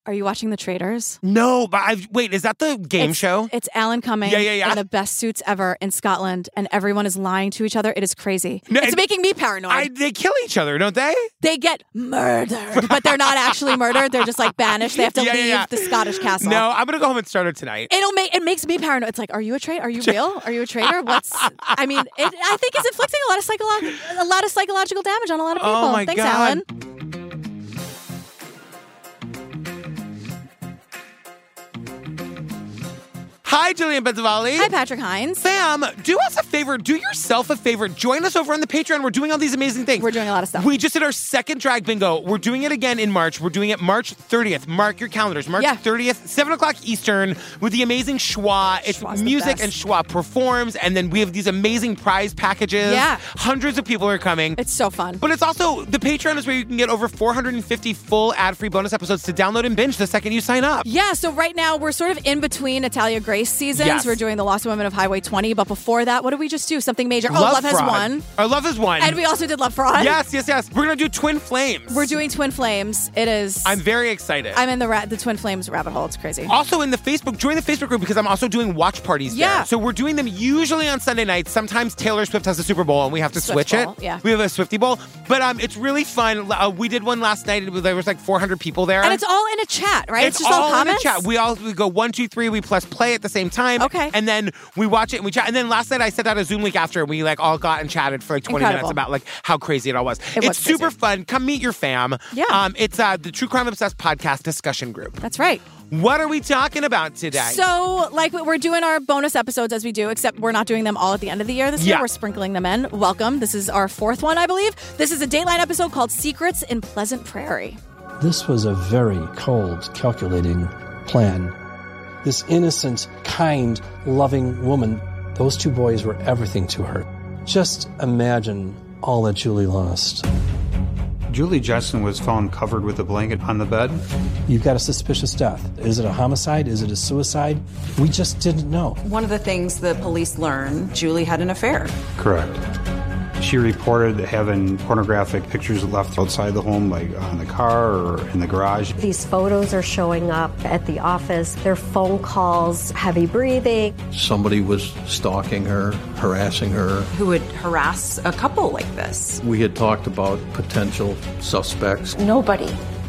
Are you watching The Traitors? No, but wait, is that the game show? It's Alan Cumming in the best suits ever in Scotland, and everyone is lying to each other. It is crazy. No, it's making me paranoid. They kill each other, don't they? They get murdered, but they're not actually murdered. They're just like banished. They have to leave the Scottish castle. No, I'm going to go home and start it tonight. It makes me paranoid. It's like, are you a traitor? Are you real? Are you a traitor? I think it's inflicting a lot of psychological damage on a lot of people. Oh my Thanks, God. Alan. Hi, Julian Benzavalli. Hi, Patrick Hines. Sam, do us a favor. Do yourself a favor. Join us over on the Patreon. We're doing all these amazing things. We're doing a lot of stuff. We just did our second drag bingo. We're doing it again in March. We're doing it March 30th. Mark your calendars. March 30th, 7 o'clock Eastern with the amazing Schwa. It's music and Schwa performs. And then we have these amazing prize packages. Yeah. Hundreds of people are coming. It's so fun. But it's also, the Patreon is where you can get over 450 full ad-free bonus episodes to download and binge the second you sign up. Yeah, so right now we're sort of in between Natalia Grace seasons. Yes. We're doing The Lost Women of Highway 20, but before that, what did we just do? Something major. Love Has Won. Love Has Won. And we also did Love Fraud. Yes. We're going to do Twin Flames. We're doing Twin Flames. It is... I'm very excited. I'm in the Twin Flames rabbit hole. It's crazy. Also in the Facebook, join the Facebook group because I'm also doing watch parties there. So we're doing them usually on Sunday nights. Sometimes Taylor Swift has a Super Bowl and we have to switch it. Yeah. We have a Swiftie Bowl. But it's really fun. We did one last night. There was like 400 people there. And it's all in a chat, right? It's just all comments? in a chat. We go 1, 2, 3. We press play at the same time. Okay. And then we watch it and we chat. And then last night I sent out a Zoom link after and we all got and chatted for 20 minutes about how crazy it all was. It's super fun. Come meet your fam. Yeah. It's the True Crime Obsessed podcast discussion group. That's right. What are we talking about today? So, we're doing our bonus episodes as we do, except we're not doing them all at the end of the year this year. We're sprinkling them in. Welcome. This is our 4th one, I believe. This is a Dateline episode called Secrets in Pleasant Prairie. This was a very cold, calculating plan. This innocent, kind, loving woman, those 2 boys were everything to her. Just imagine all that Julie lost. Julie Jetson was found covered with a blanket on the bed. You've got a suspicious death. Is it a homicide? Is it a suicide? We just didn't know. One of the things the police learned, Julie had an affair. Correct. She reported having pornographic pictures left outside the home, like on the car or in the garage. These photos are showing up at the office. Their phone calls, heavy breathing. Somebody was stalking her, harassing her. Who would harass a couple like this? We had talked about potential suspects. Nobody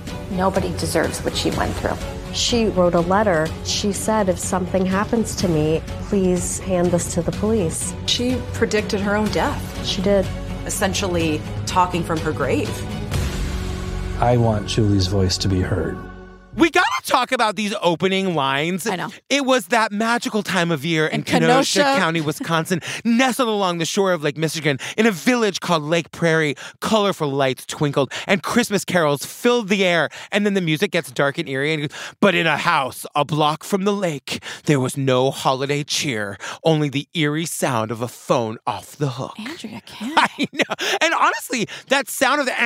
deserves what she went through. She wrote a letter. She said, if something happens to me, please hand this to the police. She predicted her own death. She did. Essentially talking from her grave. I want Julie's voice to be heard. We gotta talk about these opening lines. I know. It was that magical time of year in Kenosha County, Wisconsin, nestled along the shore of Lake Michigan, in a village called Lake Prairie. Colorful lights twinkled and Christmas carols filled the air. And then the music gets dark and eerie. And but in a house a block from the lake, there was no holiday cheer, only the eerie sound of a phone off the hook. Andrea can't. I know. And honestly, that sound of the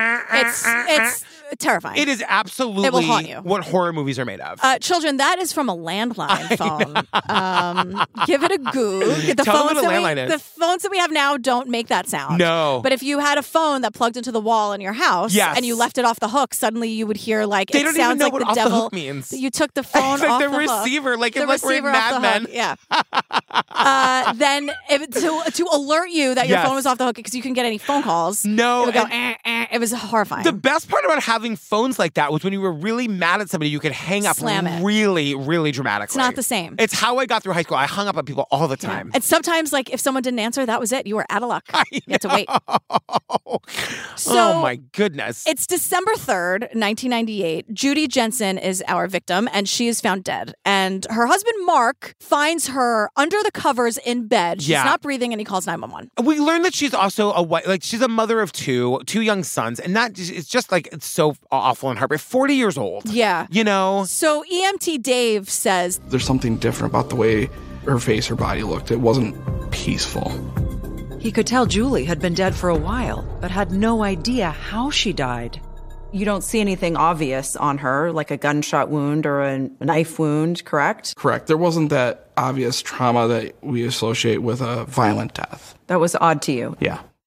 it's terrifying. It is absolutely It will haunt you. What horror movies are made of. Children, that is from a landline phone. Give it a Google. Tell them what a landline is. The phones that we have now don't make that sound. No. But if you had a phone that plugged into the wall in your house and you left it off the hook, suddenly you would hear they don't sounds even know like what the off devil. the hook means. You took the phone it's like off the hook. receiver, like The it's like we're in receiver Mad off the Men. hook. Yeah. Then to alert you that your phone was off the hook because you couldn't get any phone calls. No. It would go. It was horrifying. The best part about having phones like that was when you were really mad at somebody, you could hang up Slam it. really, really dramatically. It's not the same. It's how I got through high school. I hung up on people all the time. And sometimes, if someone didn't answer, that was it. You were out of luck. You had to wait. Oh, my goodness. It's December 3rd, 1998. Judy Jensen is our victim, and she is found dead. And her husband, Mark, finds her under the covers in bed. She's not breathing, and he calls 911. We learned that she's also a wife, she's a mother of two young sons, and that is just it's so awful and heartbreaking. 40 years old. Yeah. You know? So EMT Dave says, there's something different about the way her face, her body looked. It wasn't peaceful. He could tell Julie had been dead for a while, but had no idea how she died. You don't see anything obvious on her, like a gunshot wound or a knife wound, correct? Correct. There wasn't that obvious trauma that we associate with a violent death. That was odd to you. Yeah.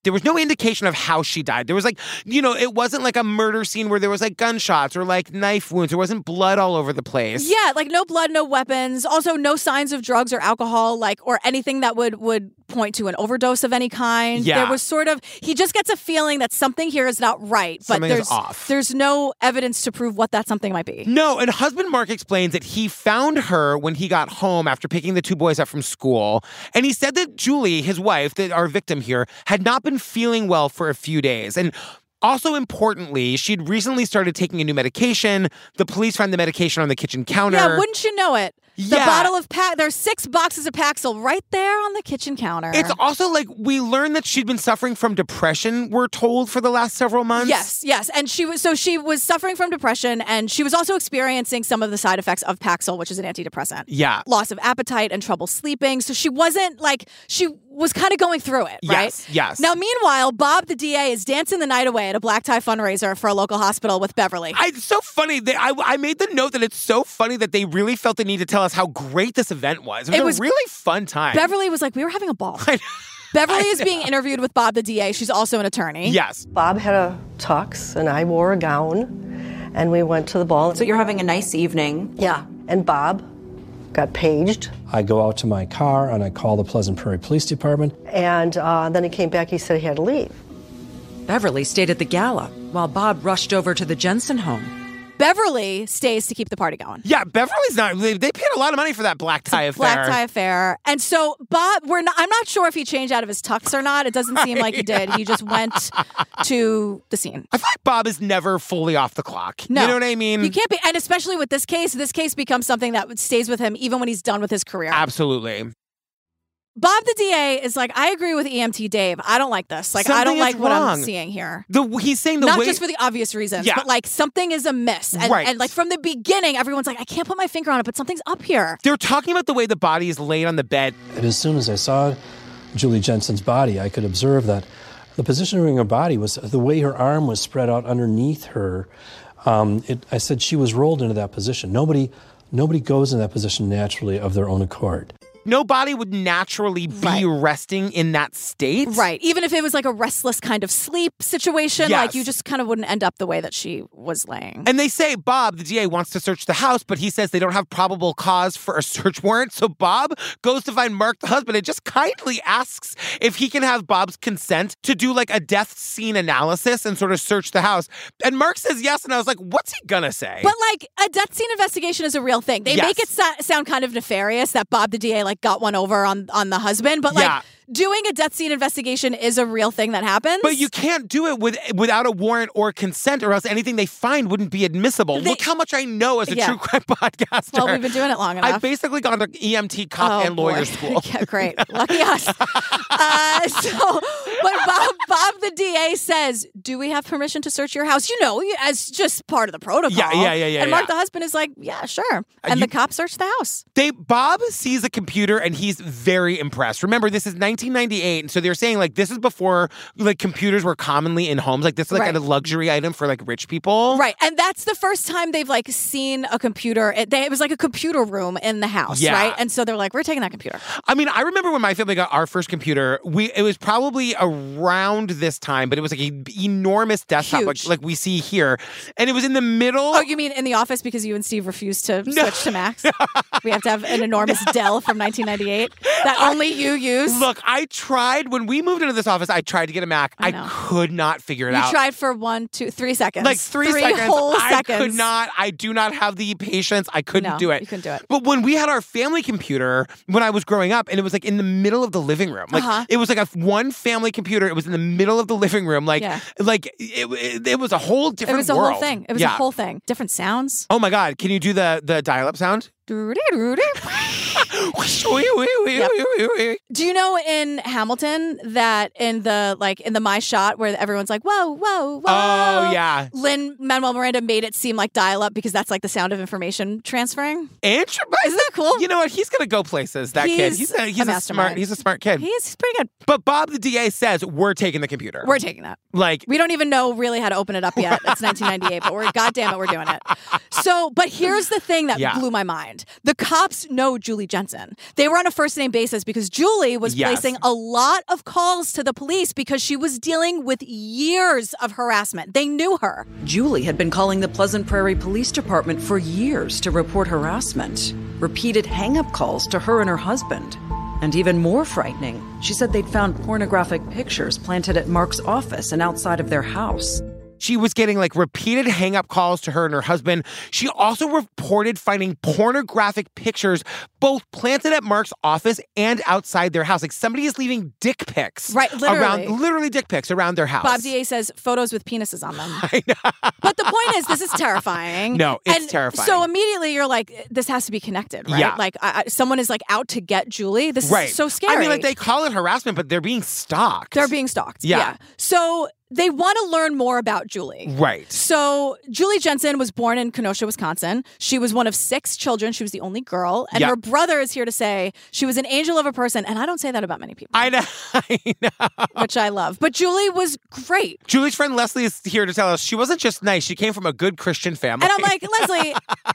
There was no indication of how she died. There was like, it wasn't like a murder scene where there was like gunshots or like knife wounds. There wasn't blood all over the place. Yeah, like no blood, no weapons. Also, no signs of drugs or alcohol, like, or anything that would point to an overdose of any kind. Yeah. There was sort of, he just gets a feeling that something here is not right, but Something is off. There's no evidence to prove what that something might be. No, and husband Mark explains that he found her when he got home after picking the two boys up from school. And he said that Julie, his wife, our victim here, had not been feeling well for a few days. And also importantly, she'd recently started taking a new medication. The police found the medication on the kitchen counter. Yeah, wouldn't you know it? The bottle of there's 6 boxes of Paxil right there on the kitchen counter. It's also like we learned that she'd been suffering from depression, we're told, for the last several months. Yes. And she was suffering from depression, and she was also experiencing some of the side effects of Paxil, which is an antidepressant. Yeah. Loss of appetite and trouble sleeping. So she wasn't like, she was kind of going through it, right? Yes. Now, meanwhile, Bob, the DA, is dancing the night away at a black tie fundraiser for a local hospital with Beverly. It's so funny. I made the note that it's so funny that they really felt the need to tell us how great this event was. It was a really fun time. Beverly was like, we were having a ball. Beverly is being interviewed with Bob, the DA. She's also an attorney. Yes. Bob had a tux, and I wore a gown, and we went to the ball. So you're having a nice evening. Yeah. And Bob got paged. I go out to my car, and I call the Pleasant Prairie Police Department. And then he came back. He said he had to leave. Beverly stayed at the gala, while Bob rushed over to the Jensen home. Beverly stays to keep the party going. Yeah, Beverly's not. They paid a lot of money for that black tie affair. Black tie affair. And so Bob, I'm not sure if he changed out of his tux or not. It doesn't seem like he did. He just went to the scene. I feel like Bob is never fully off the clock. No, you know what I mean? You can't be. And especially with this case becomes something that stays with him even when he's done with his career. Absolutely. Bob the DA is like, I agree with EMT Dave. I don't like this. Like, Something I don't like what wrong. I'm seeing here. He's saying not just for the obvious reasons, Yeah. but like something is amiss. And, Right. and like from the beginning, everyone's like, I can't put my finger on it, but something's up here. They're talking about the way the body is laid on the bed. And as soon as I saw Julie Jensen's body, I could observe that the positioning of her body was the way her arm was spread out underneath her. I said she was rolled into that position. Nobody goes in that position naturally of their own accord. No body would naturally be resting in that state. Right. Even if it was like a restless kind of sleep situation, Yes. like you just kind of wouldn't end up the way that she was laying. And they say Bob, the DA, wants to search the house, but he says they don't have probable cause for a search warrant. So Bob goes to find Mark, the husband, and just kindly asks if he can have Bob's consent to do like a death scene analysis and sort of search the house. And Mark says yes. And I was like, what's he gonna say? But like a death scene investigation is a real thing. They make it sound kind of nefarious that Bob, the DA, like got one over on the husband. But like doing a death scene investigation is a real thing that happens. But you can't do it without a warrant or consent, or else anything they find wouldn't be admissible. Look how much I know as a true crime podcaster. Well, we've been doing it long enough. I've basically gone to EMT, cop, and lawyer school. Yeah, great. Lucky us. But Bob the DA says, do we have permission to search your house? You know, as just part of the protocol. Yeah. And Mark, the husband, is like, yeah, sure. And the cop searched the house. Bob sees a computer and he's very impressed. Remember, this is 1998, and so they're saying like this is before like computers were commonly in homes. Like this is like a luxury item for like rich people. Right. And that's the first time they've like seen a computer. It was like a computer room in the house, right? And so they're like, we're taking that computer. I mean, I remember when my family got our first computer, it was probably around this time, but it was like an enormous desktop like we see here. And it was in the middle. Oh, you mean in the office because you and Steve refused to switch to Macs? We have to have an enormous Dell from 1998 that only you use. Look, I tried when we moved into this office. I tried to get a Mac. I could not figure it out. You tried for 1, 2, 3 seconds. Like three seconds. Whole seconds. I could not. I do not have the patience. I couldn't do it. You couldn't do it. But when we had our family computer when I was growing up, and it was like in the middle of the living room, like it was like one family computer. It was in the middle of the living room, like it was a whole different. It was a world. whole thing. It was a whole thing. Different sounds. Oh my God! Can you do the dial-up sound? Yep. Do you know in Hamilton that in the My Shot where everyone's like, whoa, whoa, whoa. Oh, yeah. Lin-Manuel Miranda made it seem like dial-up because that's like the sound of information transferring. Isn't that cool? You know what? He's going to go places, that kid. He's a smart kid. He's pretty good. But Bob the DA says, we're taking the computer. We're taking that. Like, we don't even know really how to open it up yet. It's 1998, but we're doing it. So, but here's the thing that blew my mind. The cops know Julie Jensen. Jensen. They were on a first-name basis because Julie was placing a lot of calls to the police because she was dealing with years of harassment. They knew her. Julie had been calling the Pleasant Prairie Police Department for years to report harassment. Repeated hang-up calls to her and her husband. And even more frightening, she said they'd found pornographic pictures planted at Mark's office and outside of their house. She was getting like repeated hang-up calls to her and her husband. She also reported finding pornographic pictures both planted at Mark's office and outside their house. Like somebody is leaving dick pics. Right, literally. Literally dick pics around their house. Bob DA says photos with penises on them. I know. But the point is, this is terrifying. No, it's terrifying. So immediately you're like, this has to be connected, right? Yeah. Like someone is like out to get Julie. This is so scary. I mean, like they call it harassment, but they're being stalked. They're being stalked. Yeah. So they want to learn more about Julie. Right. So Julie Jensen was born in Kenosha, Wisconsin. She was one of 6 children. She was the only girl. And her brother is here to say she was an angel of a person. And I don't say that about many people. I know. Which I love. But Julie was great. Julie's friend Leslie is here to tell us she wasn't just nice. She came from a good Christian family. And I'm like, Leslie,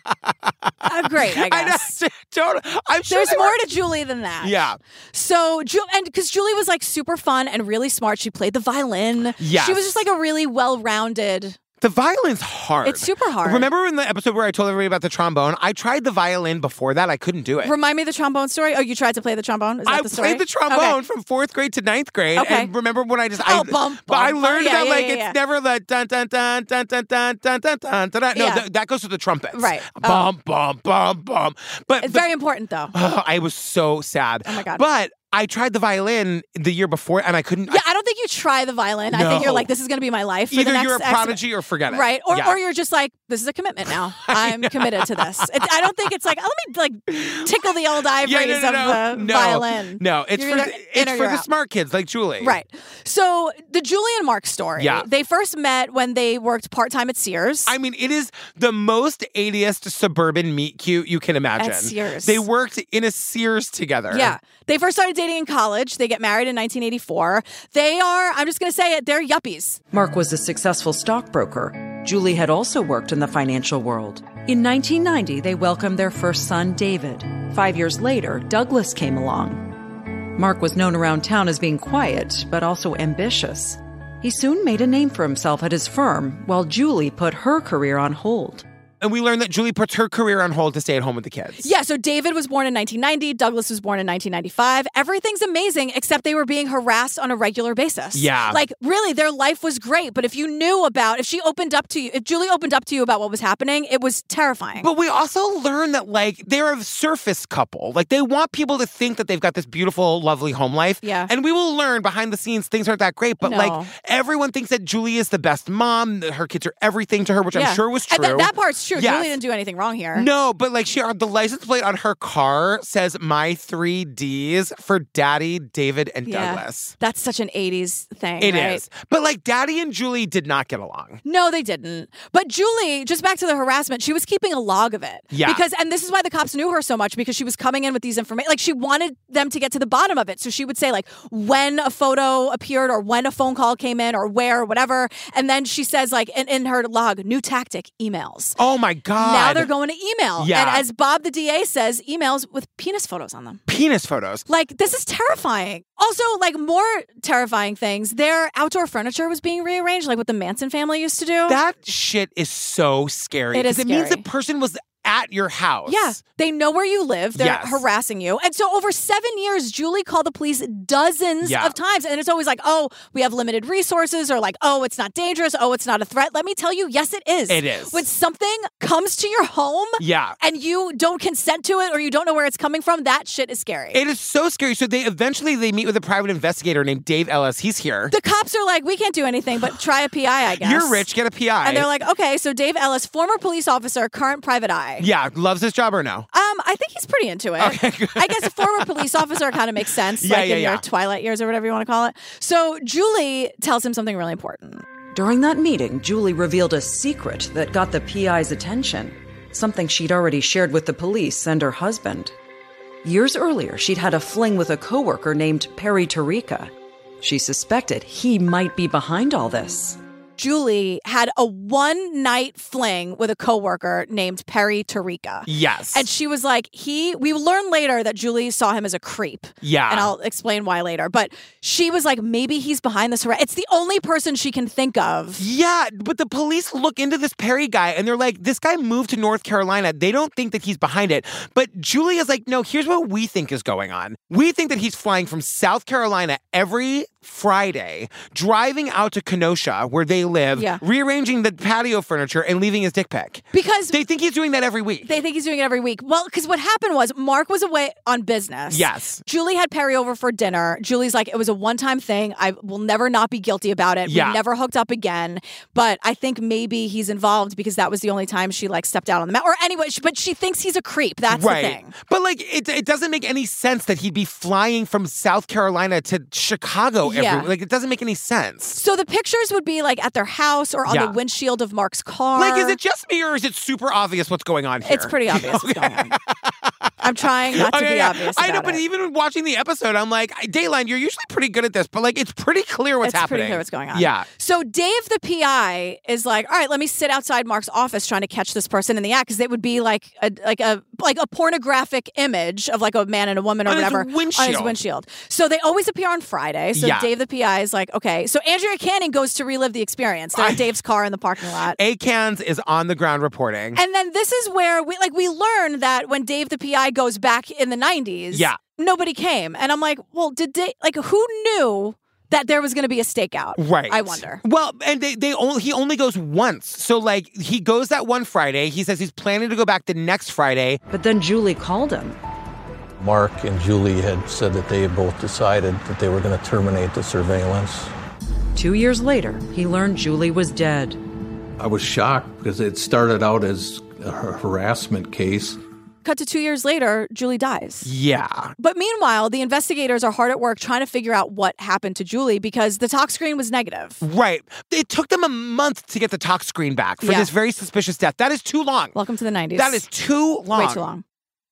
great, I guess. I'm sure there's more to Julie than that. Yeah. So, and because Julie was like super fun and really smart. She played the violin. Yes. She was just like a really well-rounded. The violin's hard. It's super hard. Remember in the episode where I told everybody about the trombone? I tried the violin before that. I couldn't do it. Remind me of the trombone story. Oh, you tried to play the trombone? Is that the story? I played the trombone from 4th grade to 9th grade. Okay. And remember when I just... But I learned that it's never the dun dun dun dun dun dun dun dun dun dun. No, that goes to the trumpets. Right. Bum, bum, bum, bum. But it's very important, though. I was so sad. Oh, my God. But I tried the violin the year before, and I couldn't... Yeah, I don't think you try the violin. No. I think you're like, this is going to be my life for Either the next... you're a prodigy or forget it. Right. Or you're just like, this is a commitment now. I'm committed to this. I don't think it's like, let me like tickle the old ivories of the violin. No, it's for the smart kids like Julie. Right. So the Julie and Mark story. Yeah. They first met when they worked part-time at Sears. I mean, it is the most 80th suburban meet cute you can imagine. At Sears. They worked in a Sears together. Yeah. They first started dating in college. They get married in 1984. They are, I'm just going to say it, they're yuppies. Mark was a successful stockbroker. Julie had also worked in the financial world. In 1990, they welcomed their first son, David. 5 years later, Douglas came along. Mark was known around town as being quiet, but also ambitious. He soon made a name for himself at his firm, while Julie put her career on hold. And we learned that Julie puts her career on hold to stay at home with the kids. Yeah, so David was born in 1990. Douglas was born in 1995. Everything's amazing, except they were being harassed on a regular basis. Yeah. Like, really, their life was great. But if you knew about, if Julie opened up to you about what was happening, it was terrifying. But we also learned that, like, they're a surface couple. Like, they want people to think that they've got this beautiful, lovely home life. Yeah. And we will learn behind the scenes things aren't that great. But, like, everyone thinks that Julie is the best mom. That her kids are everything to her, which I'm sure was true. And that part's true. Yes. Julie didn't do anything wrong here. No, but like the license plate on her car says my 3 Ds for Daddy, David, and Douglas. That's such an 80s thing. It right? is. But like Daddy and Julie did not get along. No, they didn't. But Julie, just back to the harassment, she was keeping a log of it. Yeah. And this is why the cops knew her so much, because she was coming in with these information. Like, she wanted them to get to the bottom of it. So she would say, like, when a photo appeared or when a phone call came in or where or whatever. And then she says, like, in her log, new tactic, emails. Oh my God. Now they're going to email. Yeah. And as Bob the DA says, emails with penis photos on them. Penis photos. Like, this is terrifying. Also, like, more terrifying things, their outdoor furniture was being rearranged, like what the Manson family used to do. That shit is so scary. It is scary. It means the person was at your house. Yeah. They know where you live. They're harassing you. And so over 7 years, Julie called the police dozens of times. And it's always like, oh, we have limited resources, or like, oh, it's not dangerous. Oh, it's not a threat. Let me tell you, yes, it is. It is. When something comes to your home and you don't consent to it or you don't know where it's coming from, that shit is scary. It is so scary. So they meet with a private investigator named Dave Ellis. He's here. The cops are like, we can't do anything but try a PI, I guess. You're rich, get a PI. And they're like, okay, so Dave Ellis, former police officer, current private eye. Yeah, loves his job or no? I think he's pretty into it. Okay, good. I guess a former police officer kind of makes sense, in your twilight years or whatever you want to call it. So Julie tells him something really important. During that meeting, Julie revealed a secret that got the PI's attention, something she'd already shared with the police and her husband. Years earlier, she'd had a fling with a coworker named Perry Tarika. She suspected he might be behind all this. Julie had a one-night fling with a coworker named Perry Tarika. Yes. And she was like, we learned later that Julie saw him as a creep. Yeah. And I'll explain why later. But she was like, maybe he's behind this. It's the only person she can think of. Yeah, but the police look into this Perry guy and they're like, this guy moved to North Carolina. They don't think that he's behind it. But Julie is like, no, here's what we think is going on. We think that he's flying from South Carolina every Friday, driving out to Kenosha, where they live, rearranging the patio furniture and leaving his dick pic. Because they think he's doing that every week. They think he's doing it every week. Well, because what happened was Mark was away on business. Yes. Julie had Perry over for dinner. Julie's like, it was a one-time thing. I will never not be guilty about it. Yeah. We never hooked up again. But I think maybe he's involved because that was the only time she stepped out on the mat. Or anyway, but she thinks he's a creep. That's the thing. But it doesn't make any sense that he'd be flying from South Carolina to Chicago every week. It doesn't make any sense. So the pictures would be at their house or on the windshield of Mark's car. Is it just me or is it super obvious what's going on here? It's pretty obvious what's going on. I'm trying not to be obvious about I know, but even watching the episode, I'm like, Dayline, you're usually pretty good at this, but it's pretty clear what's happening. It's pretty clear what's going on. Yeah. So Dave, the PI, is like, all right, let me sit outside Mark's office trying to catch this person in the act, because it would be like a pornographic image of a man and a woman or whatever on his windshield. So they always appear on Friday. So Dave, the PI, is like, okay. So Andrea Canning goes to relive the experience. They're in Dave's car in the parking lot. A-Cans is on the ground reporting. And then this is where we learn that when Dave, the PI, goes back in the 90s, nobody came. And I'm like, well, did they, who knew that there was going to be a stakeout? Right. I wonder. Well, and he only goes once. So he goes that one Friday. He says he's planning to go back the next Friday. But then Julie called him. Mark and Julie had said that they had both decided that they were going to terminate the surveillance. 2 years later, he learned Julie was dead. I was shocked because it started out as a harassment case. Cut to 2 years later, Julie dies. Yeah. But meanwhile, the investigators are hard at work trying to figure out what happened to Julie because the tox screen was negative. Right. It took them a month to get the tox screen back for this very suspicious death. That is too long. Welcome to the 90s. That is too long. Way too long.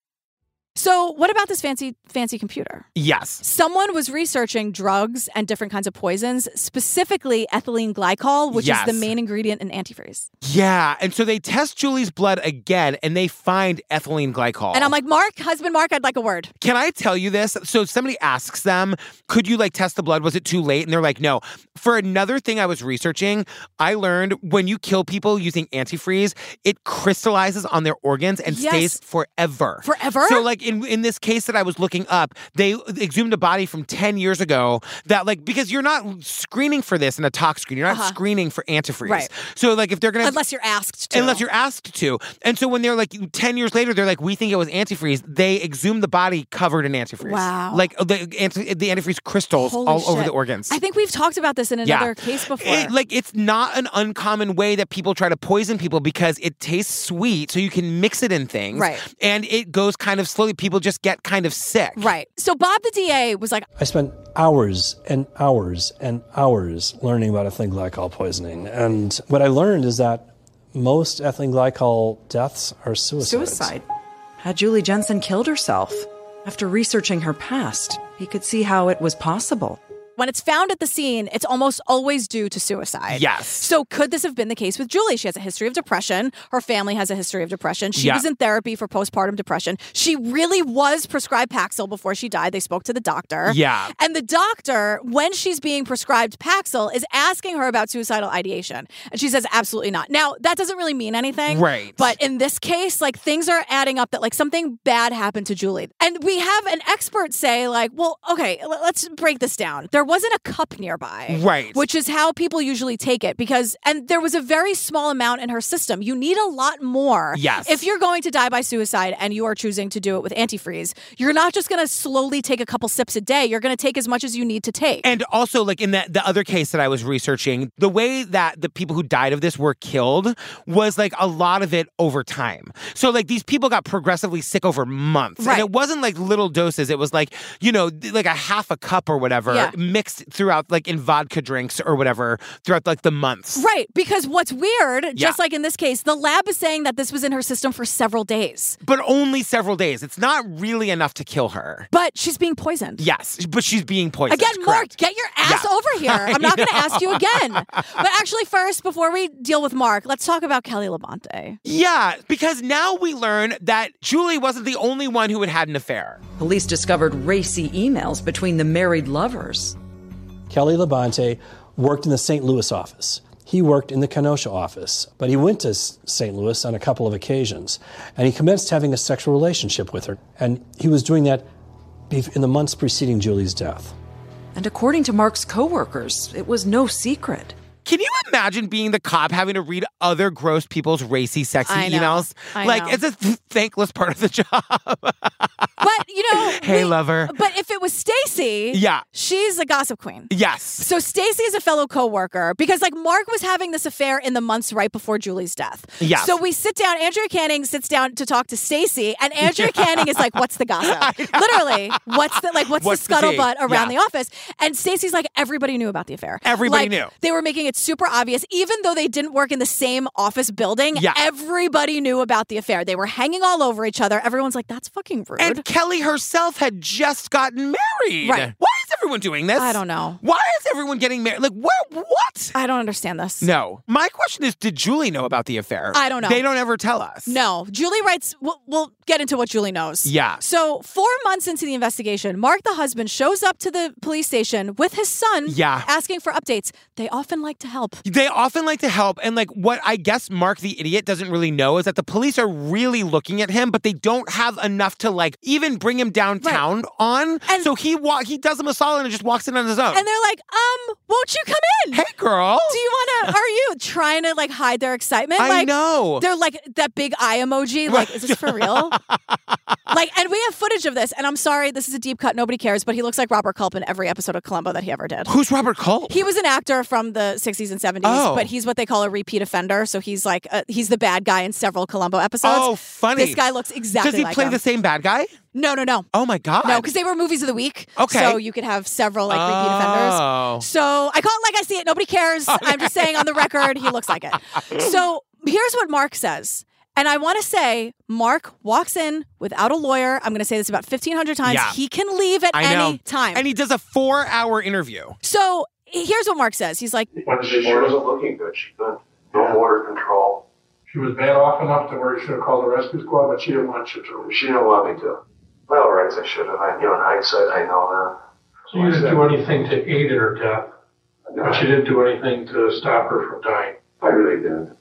So what about this fancy computer? Yes. Someone was researching drugs and different kinds of poisons, specifically ethylene glycol, which is the main ingredient in antifreeze. Yeah. And so they test Julie's blood again, and they find ethylene glycol. And I'm like, husband Mark, I'd like a word. Can I tell you this? So somebody asks them, could you test the blood? Was it too late? And they're like, no. For another thing I was researching, I learned when you kill people using antifreeze, it crystallizes on their organs and stays forever. Forever? So in this case that I was looking up, they exhumed a body from 10 years ago that because you're not screening for this in a tox screen. You're not screening for antifreeze. Right. So if they're going to... Unless you're asked to. And so when they're 10 years later, they're like, we think it was antifreeze. They exhumed the body covered in antifreeze. Wow. The antifreeze crystals over the organs. I think we've talked about this in another case before. It's not an uncommon way that people try to poison people because it tastes sweet, so you can mix it in things. Right. And it goes kind of slowly. People just get kind of sick. Right. So Bob the DA was like... I spent hours and hours and hours learning about ethylene glycol poisoning. And what I learned is that most ethylene glycol deaths are suicide. Had Julie Jensen killed herself? After researching her past, he could see how it was possible. When it's found at the scene, it's almost always due to suicide. Yes. So could this have been the case with Julie? She has a history of depression. Her family has a history of depression. She was in therapy for postpartum depression. She really was prescribed Paxil before she died. They spoke to the doctor. Yeah. And the doctor, when she's being prescribed Paxil, is asking her about suicidal ideation. And she says, absolutely not. Now, that doesn't really mean anything. Right. But in this case, things are adding up that something bad happened to Julie. And we have an expert say well, okay, let's break this down. There wasn't a cup nearby. Right. Which is how people usually take it and there was a very small amount in her system. You need a lot more. Yes. If you're going to die by suicide and you are choosing to do it with antifreeze, you're not just going to slowly take a couple sips a day. You're going to take as much as you need to take. And also, in the other case that I was researching, the way that the people who died of this were killed was a lot of it over time. So these people got progressively sick over months. Right. And it wasn't little doses. It was a half a cup or whatever mixed mixed throughout, like in vodka drinks or whatever, throughout like the months. Right, because what's weird, just like in this case, the lab is saying that this was in her system for several days. But only several days. It's not really enough to kill her. But she's being poisoned. Yes, but she's being poisoned. Again, Mark, get your ass over here. I'm not going to ask you again. But actually, first, before we deal with Mark, let's talk about Kelly Labonte. Yeah, because now we learn that Julie wasn't the only one who had an affair. Police discovered racy emails between the married lovers. Kelly Labonte worked in the St. Louis office. He worked in the Kenosha office, but he went to St. Louis on a couple of occasions, and he commenced having a sexual relationship with her. And he was doing that in the months preceding Julie's death. And according to Mark's coworkers, it was no secret. Can you imagine being the cop having to read other gross people's racy, sexy emails? I know. It's a thankless part of the job. But, hey, lover. But if it was Stacy, she's a gossip queen. Yes. So Stacy is a fellow coworker because, Mark was having this affair in the months right before Julie's death. Yes. So we sit down, Andrea Canning sits down to talk to Stacy, and Andrea Canning is like, what's the gossip? Literally, what's the scuttlebutt around the office? And Stacy's like, everybody knew about the affair. Everybody knew. They were making it super obvious, even though they didn't work in the same office building. Yeah. Everybody knew about the affair. They were hanging all over each other. Everyone's like, that's fucking rude. And Kelly herself had just gotten married. Right. Why is everyone doing this? I don't know. Why is everyone getting married? What? I don't understand this. No. My question is, did Julie know about the affair? I don't know. They don't ever tell us. No. Julie writes, we'll get into what Julie knows. Yeah. So 4 months into the investigation, Mark, the husband, shows up to the police station with his son asking for updates. They often like to help. And what I guess Mark the idiot doesn't really know is that the police are really looking at him, but they don't have enough to even bring him downtown on. And so he does him a solid and just walks in on his own. And they're like, won't you come in? Hey, girl. Do you want to, are you trying to hide their excitement? I know. They're that big eye emoji. Is this for real? And we have footage of this. And I'm sorry, this is a deep cut. Nobody cares. But he looks like Robert Culp in every episode of Columbo that he ever did. Who's Robert Culp? He was an actor from the 60s and 70s. But he's what they call a repeat offender. So he's he's the bad guy in several Columbo episodes. Oh, funny. This guy looks exactly like him. Does he play the same bad guy? No. Oh, my God. No, because they were movies of the week. Okay. So you could have several repeat offenders. So I call it like I see it. Nobody cares. Okay. I'm just saying on the record, he looks like it. So here's what Mark says. And I want to say, Mark walks in without a lawyer. I'm going to say this about 1,500 times. Yeah. He can leave at any time. And he does a 4-hour interview. So here's what Mark says. He's like, when she wasn't looking good. She couldn't. No motor control. She was bad off enough to where she should have called the rescue squad, but she didn't want you to. She didn't want me to. Well, right, I should have. In hindsight, I know now. So you didn't do anything to aid in her death, but you didn't do anything to stop her from dying. I really didn't.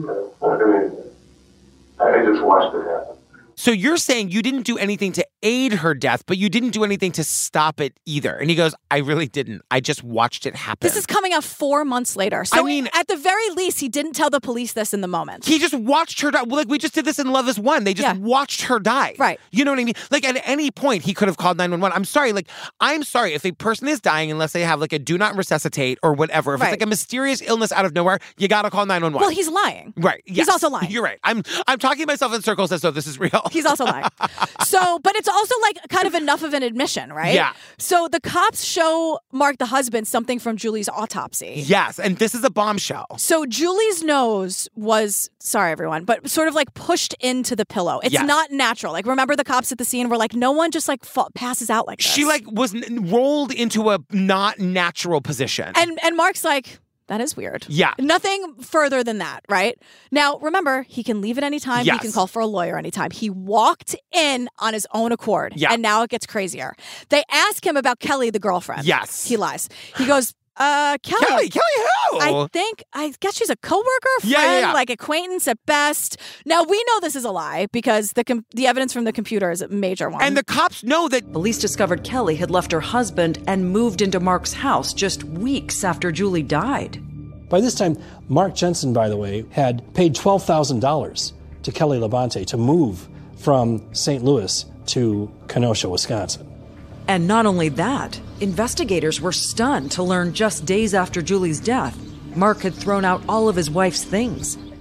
I just watched it happen. So you're saying you didn't do anything to aid her death, but you didn't do anything to stop it either. And he goes, I really didn't. I just watched it happen. This is coming out 4 months later. So at the very least, he didn't tell the police this in the moment. He just watched her die. We just did this in Love is One. They just watched her die. Right. You know what I mean? At any point, he could have called 911. I'm sorry if a person is dying, unless they have a do not resuscitate or whatever. If it's a mysterious illness out of nowhere, you got to call 911. Well, he's lying. Right. Yes. He's also lying. You're right. I'm talking myself in circles as though this is real. He's also lying. So, but it's also kind of enough of an admission, right? Yeah. So the cops show Mark, the husband, something from Julie's autopsy. Yes, and this is a bombshell. So Julie's nose was, sorry everyone, but sort of pushed into the pillow. It's not natural. Remember the cops at the scene were no one just passes out like this. She was rolled into a not natural position. And Mark's like, that is weird. Yeah. Nothing further than that, right? Now, remember, he can leave at any time. Yes. He can call for a lawyer anytime. He walked in on his own accord. Yeah. And now it gets crazier. They ask him about Kelly, the girlfriend. Yes. He lies. He goes, Kelly who? I guess she's a coworker, friend, acquaintance at best. Now, we know this is a lie because the evidence from the computer is a major one. And the cops know that police discovered Kelly had left her husband and moved into Mark's house just weeks after Julie died. By this time, Mark Jensen, by the way, had paid $12,000 to Kelly Labonte to move from St. Louis to Kenosha, Wisconsin. And not only that, investigators were stunned to learn just days after Julie's death, Mark had thrown out all of his wife's things.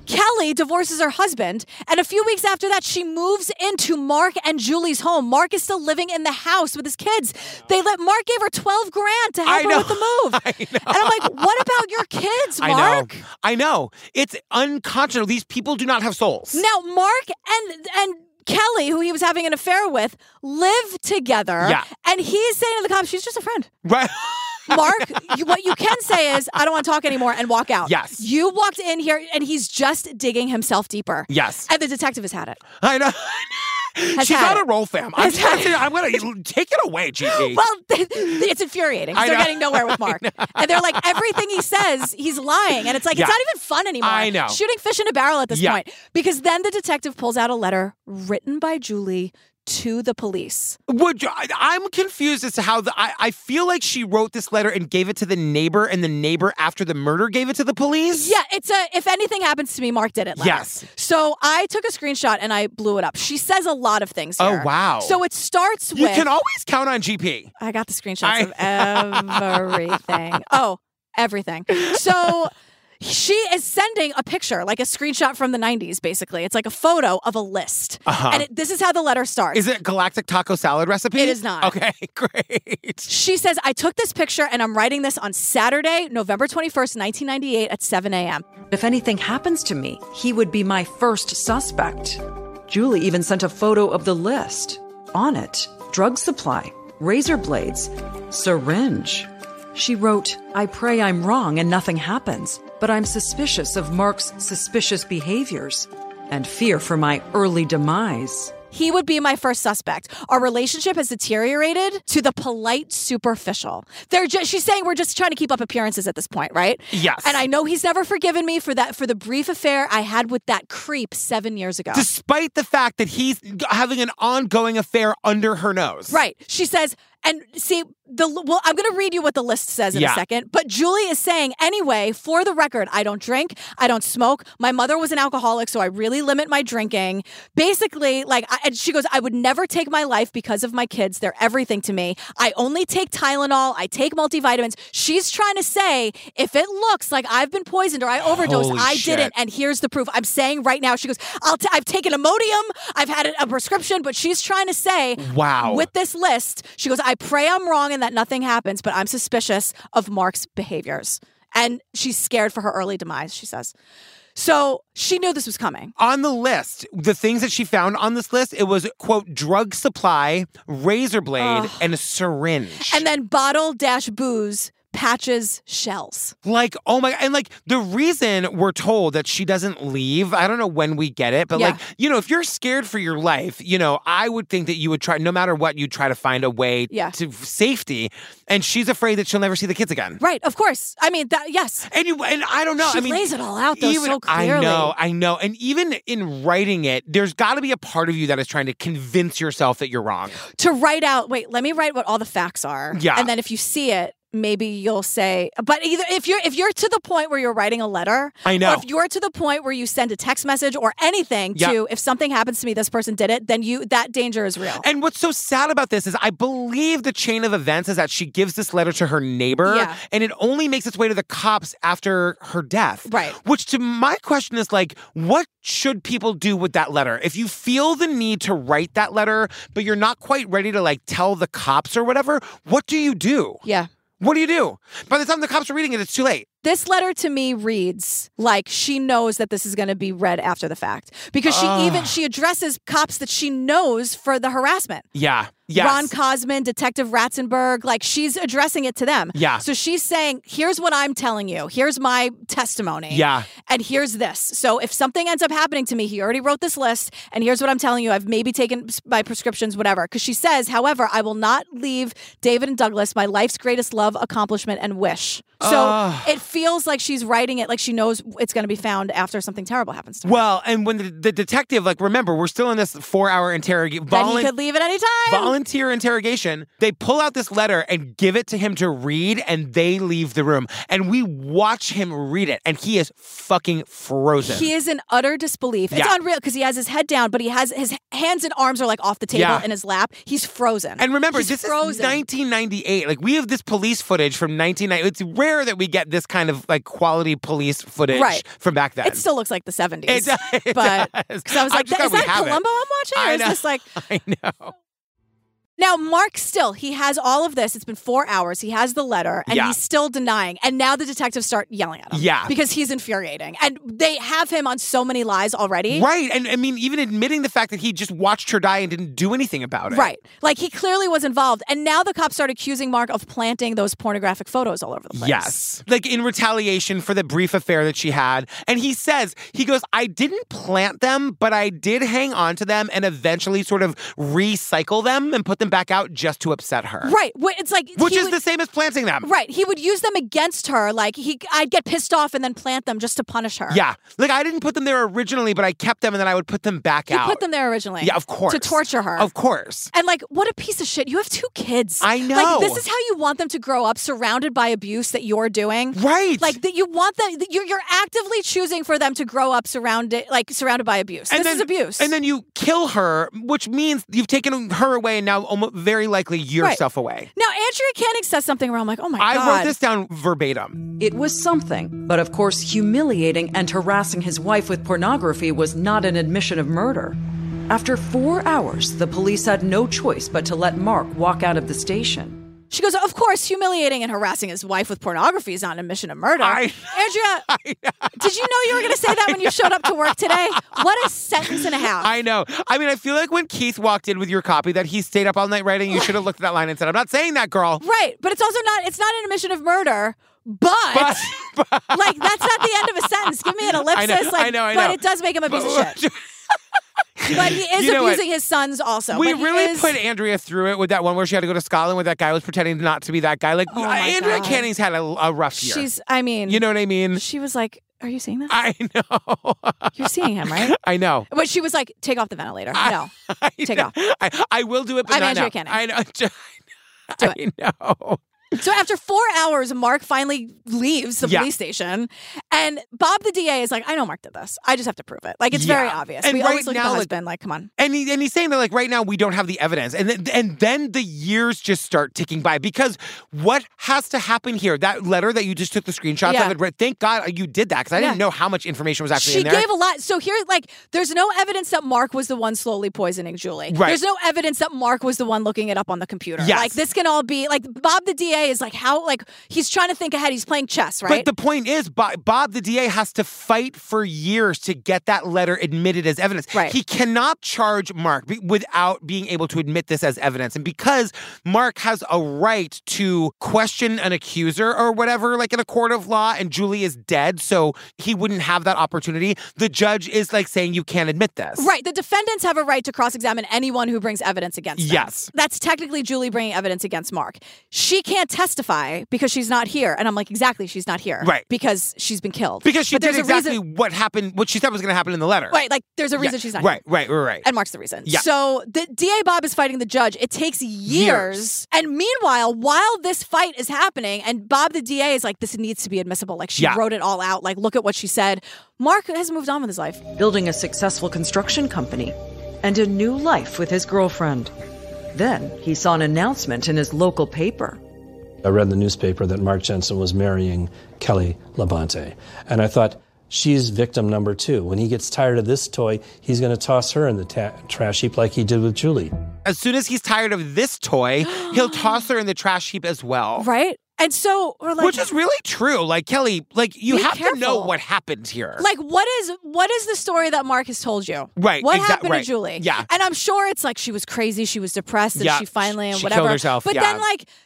Kelly divorces her husband, and a few weeks after that, she moves into Mark and Julie's home. Mark is still living in the house with his kids. Mark gave her $12,000 to help her with the move. And I'm like, what about your kids, Mark? I know. It's unconscionable. These people do not have souls. Now, Mark and Kelly, who he was having an affair with, live together. Yeah. And he's saying to the cops, she's just a friend. Right. Mark, what you can say is, I don't want to talk anymore, and walk out. Yes. You walked in here, and he's just digging himself deeper. Yes. And the detective has had it. I know. She's on a roll, fam. I'm going to take it away, GP. Well, it's infuriating. They're getting nowhere with Mark. And they're like, everything he says, he's lying. And it's like, it's not even fun anymore. I know. Shooting fish in a barrel at this point. Because then the detective pulls out a letter written by Julie to the police. I'm confused as to how I feel like she wrote this letter and gave it to the neighbor, and the neighbor after the murder gave it to the police? Yeah, it's if anything happens to me, Mark did it letter. Yes. So I took a screenshot and I blew it up. She says a lot of things here. Oh, wow. So it starts with... You can always count on GP. I got the screenshots of everything. Oh, everything. So... She is sending a picture, like a screenshot from the 90s, basically. It's like a photo of a list. And this is how the letter starts. Is it galactic taco salad recipe? It is not. Okay, great. She says, I took this picture and I'm writing this on Saturday, November 21st, 1998 at 7 a.m. If anything happens to me, he would be my first suspect. Julie even sent a photo of the list. On it, drug supply, razor blades, syringe. She wrote, I pray I'm wrong and nothing happens, but I'm suspicious of Mark's suspicious behaviors and fear for my early demise. He would be my first suspect. Our relationship has deteriorated to the polite superficial. She's saying we're just trying to keep up appearances at this point, right? Yes. And I know he's never forgiven me for the brief affair I had with that creep 7 years ago. Despite the fact that he's having an ongoing affair under her nose. Right. She says, and see, I'm going to read you what the list says in a second. But Julie is saying, anyway, for the record, I don't drink. I don't smoke. My mother was an alcoholic, so I really limit my drinking. Basically, and she goes, I would never take my life because of my kids. They're everything to me. I only take Tylenol. I take multivitamins. She's trying to say, if it looks like I've been poisoned or I overdosed, I didn't. And here's the proof. I'm saying right now, she goes, I've taken Imodium. I've had a prescription. But she's trying to say, with this list, she goes, I pray I'm wrong and that nothing happens, but I'm suspicious of Mark's behaviors. And she's scared for her early demise, she says. So she knew this was coming. On the list, the things that she found on this list, it was, quote, drug supply, razor blade, and a syringe. And then bottle-booze, patches, shells. Like, oh my, and like the reason we're told that she doesn't leave, I don't know when we get it, but like, if you're scared for your life, I would think that you would try, no matter what, you'd try to find a way to safety. And she's afraid that she'll never see the kids again. Right, of course. I mean, yes. And I don't know. She lays it all out though so clearly. I know. And even in writing it, there's got to be a part of you that is trying to convince yourself that you're wrong. To write out, let me write what all the facts are. Yeah. And then if you see it, maybe you'll say, but either if you're to the point where you're writing a letter, I know. Or if you're to the point where you send a text message or anything to, if something happens to me, this person did it, then that danger is real. And what's so sad about this is I believe the chain of events is that she gives this letter to her neighbor and it only makes its way to the cops after her death. Right. Which to my question is like, what should people do with that letter? If you feel the need to write that letter, but you're not quite ready to tell the cops or whatever, what do you do? Yeah. What do you do? By the time the cops are reading it, it's too late. This letter to me reads like she knows that this is going to be read after the fact because she addresses cops that she knows for the harassment. Yeah. Yes. Ron Cosman, Detective Ratzenberg, she's addressing it to them. Yeah. So she's saying, here's what I'm telling you. Here's my testimony. Yeah. And here's this. So if something ends up happening to me, he already wrote this list, and here's what I'm telling you. I've maybe taken my prescriptions, whatever. Because she says, however, I will not leave David and Douglas, my life's greatest love, accomplishment, and wish. So it feels like she's writing it like she knows it's going to be found after something terrible happens to her. Well, and when the detective, remember, we're still in this 4-hour interrogation. That he could leave at any time. volunteer interrogation. They pull out this letter and give it to him to read, and they leave the room. And we watch him read it, and he is fucking frozen. He is in utter disbelief. It's unreal because he has his head down, but he has his hands and arms are like off the table in his lap. He's frozen. And remember, this is 1998. Like, we have this police footage from 1990. It's rare that we get this kind of like quality police footage from back then. It still looks like the 70s. It does. But because I was like, is that Columbo I'm watching? Or is this like... I know. Now, Mark still, he has all of this. It's been 4 hours. He has the letter, and he's still denying. And now the detectives start yelling at him. Yeah. Because he's infuriating. And they have him on so many lies already. Right. And I mean, even admitting the fact that he just watched her die and didn't do anything about it. Right. Like, he clearly was involved. And now the cops start accusing Mark of planting those pornographic photos all over the place. Yes. Like, in retaliation for the brief affair that she had. And he goes, I didn't plant them, but I did hang on to them and eventually sort of recycle them and put them back out just to upset her. Right. It's like... Which is the same as planting them. Right. He would use them against her. Like, I'd get pissed off and then plant them just to punish her. Yeah. Like, I didn't put them there originally, but I kept them and then I would put them back out. You put them there originally. Yeah, of course. To torture her. Of course. And like, what a piece of shit. You have 2 kids. I know. Like, this is how you want them to grow up, surrounded by abuse that you're doing. Right. Like, that you want them, you're actively choosing for them to grow up surrounded by abuse. This is abuse. And then you kill her, which means you've taken her away and now almost very likely yourself away. Now, Andrea Canning says something where I'm like, oh my God. I wrote this down verbatim. It was something, but of course, humiliating and harassing his wife with pornography was not an admission of murder. After 4 hours, the police had no choice but to let Mark walk out of the station. She goes, of course, humiliating and harassing his wife with pornography is not an admission of murder. Andrea, did you know you were going to say that when you showed up to work today? What a sentence and a half. I know. I mean, I feel like when Keith walked in with your copy that he stayed up all night writing, you should have looked at that line and said, I'm not saying that, girl. Right. But it's also it's not an admission of murder. But like, that's not the end of a sentence. Give me an ellipsis. I know. But it does make him a piece of shit. But he is abusing his sons also. We really put Andrea through it with that one where she had to go to Scotland where that guy was pretending not to be that guy. Like, Andrea Canning's had a rough year. You know what I mean? She was like, are you seeing this? I know. You're seeing him, right? I know. But she was like, take off the ventilator. No. Take off. I will do it, but I'm not Andrea now. Canning. I know. Do it. I know. So after 4 hours, Mark finally leaves the police station, and Bob the DA is like, I know Mark did this. I just have to prove it. Like, it's very obvious. And we right always look now, at the husband like, come on. And he's saying that, like, right now we don't have the evidence. And then the years just start ticking by. Because what has to happen here, that letter that you just took the screenshots of, it, thank God you did that, because I didn't know how much information was actually in there. She gave a lot. So here, like, there's no evidence that Mark was the one slowly poisoning Julie. Right. There's no evidence that Mark was the one looking it up on the computer. Yes. Like, this can all be, like, Bob the DA is like, how, like, he's trying to think ahead. He's playing chess, right? But the point is, Bob the DA has to fight for years to get that letter admitted as evidence. Right. He cannot charge Mark without being able to admit this as evidence. And because Mark has a right to question an accuser or whatever, like in a court of law, and Julie is dead, so he wouldn't have that opportunity, the judge is like saying you can't admit this. Right. The defendants have a right to cross-examine anyone who brings evidence against them. Yes. That's technically Julie bringing evidence against Mark. She can't testify because she's not here. And I'm like, exactly, she's not here. Right. Because she's been killed. Because she did exactly what happened, what she said was going to happen in the letter. Right. Like, there's a reason she's not here. Right. And Mark's the reason. Yeah. So the DA Bob is fighting the judge. It takes years. And meanwhile, while this fight is happening, and Bob the DA is like, this needs to be admissible. Like, she wrote it all out. Like, look at what she said. Mark has moved on with his life. Building a successful construction company and a new life with his girlfriend. Then he saw an announcement in his local paper. I read in the newspaper that Mark Jensen was marrying Kelly Labonte. And I thought, she's victim number 2. When he gets tired of this toy, he's going to toss her in the trash heap like he did with Julie. As soon as he's tired of this toy, he'll toss her in the trash heap as well. Right? And so we're like, which is really true. Like, Kelly, like, you have to know what happened here. Like, what is the story that Mark has told you? Right. What happened to Julie? Yeah. And I'm sure it's like she was crazy, she was depressed, and she finally and she whatever. killed herself. But then, like,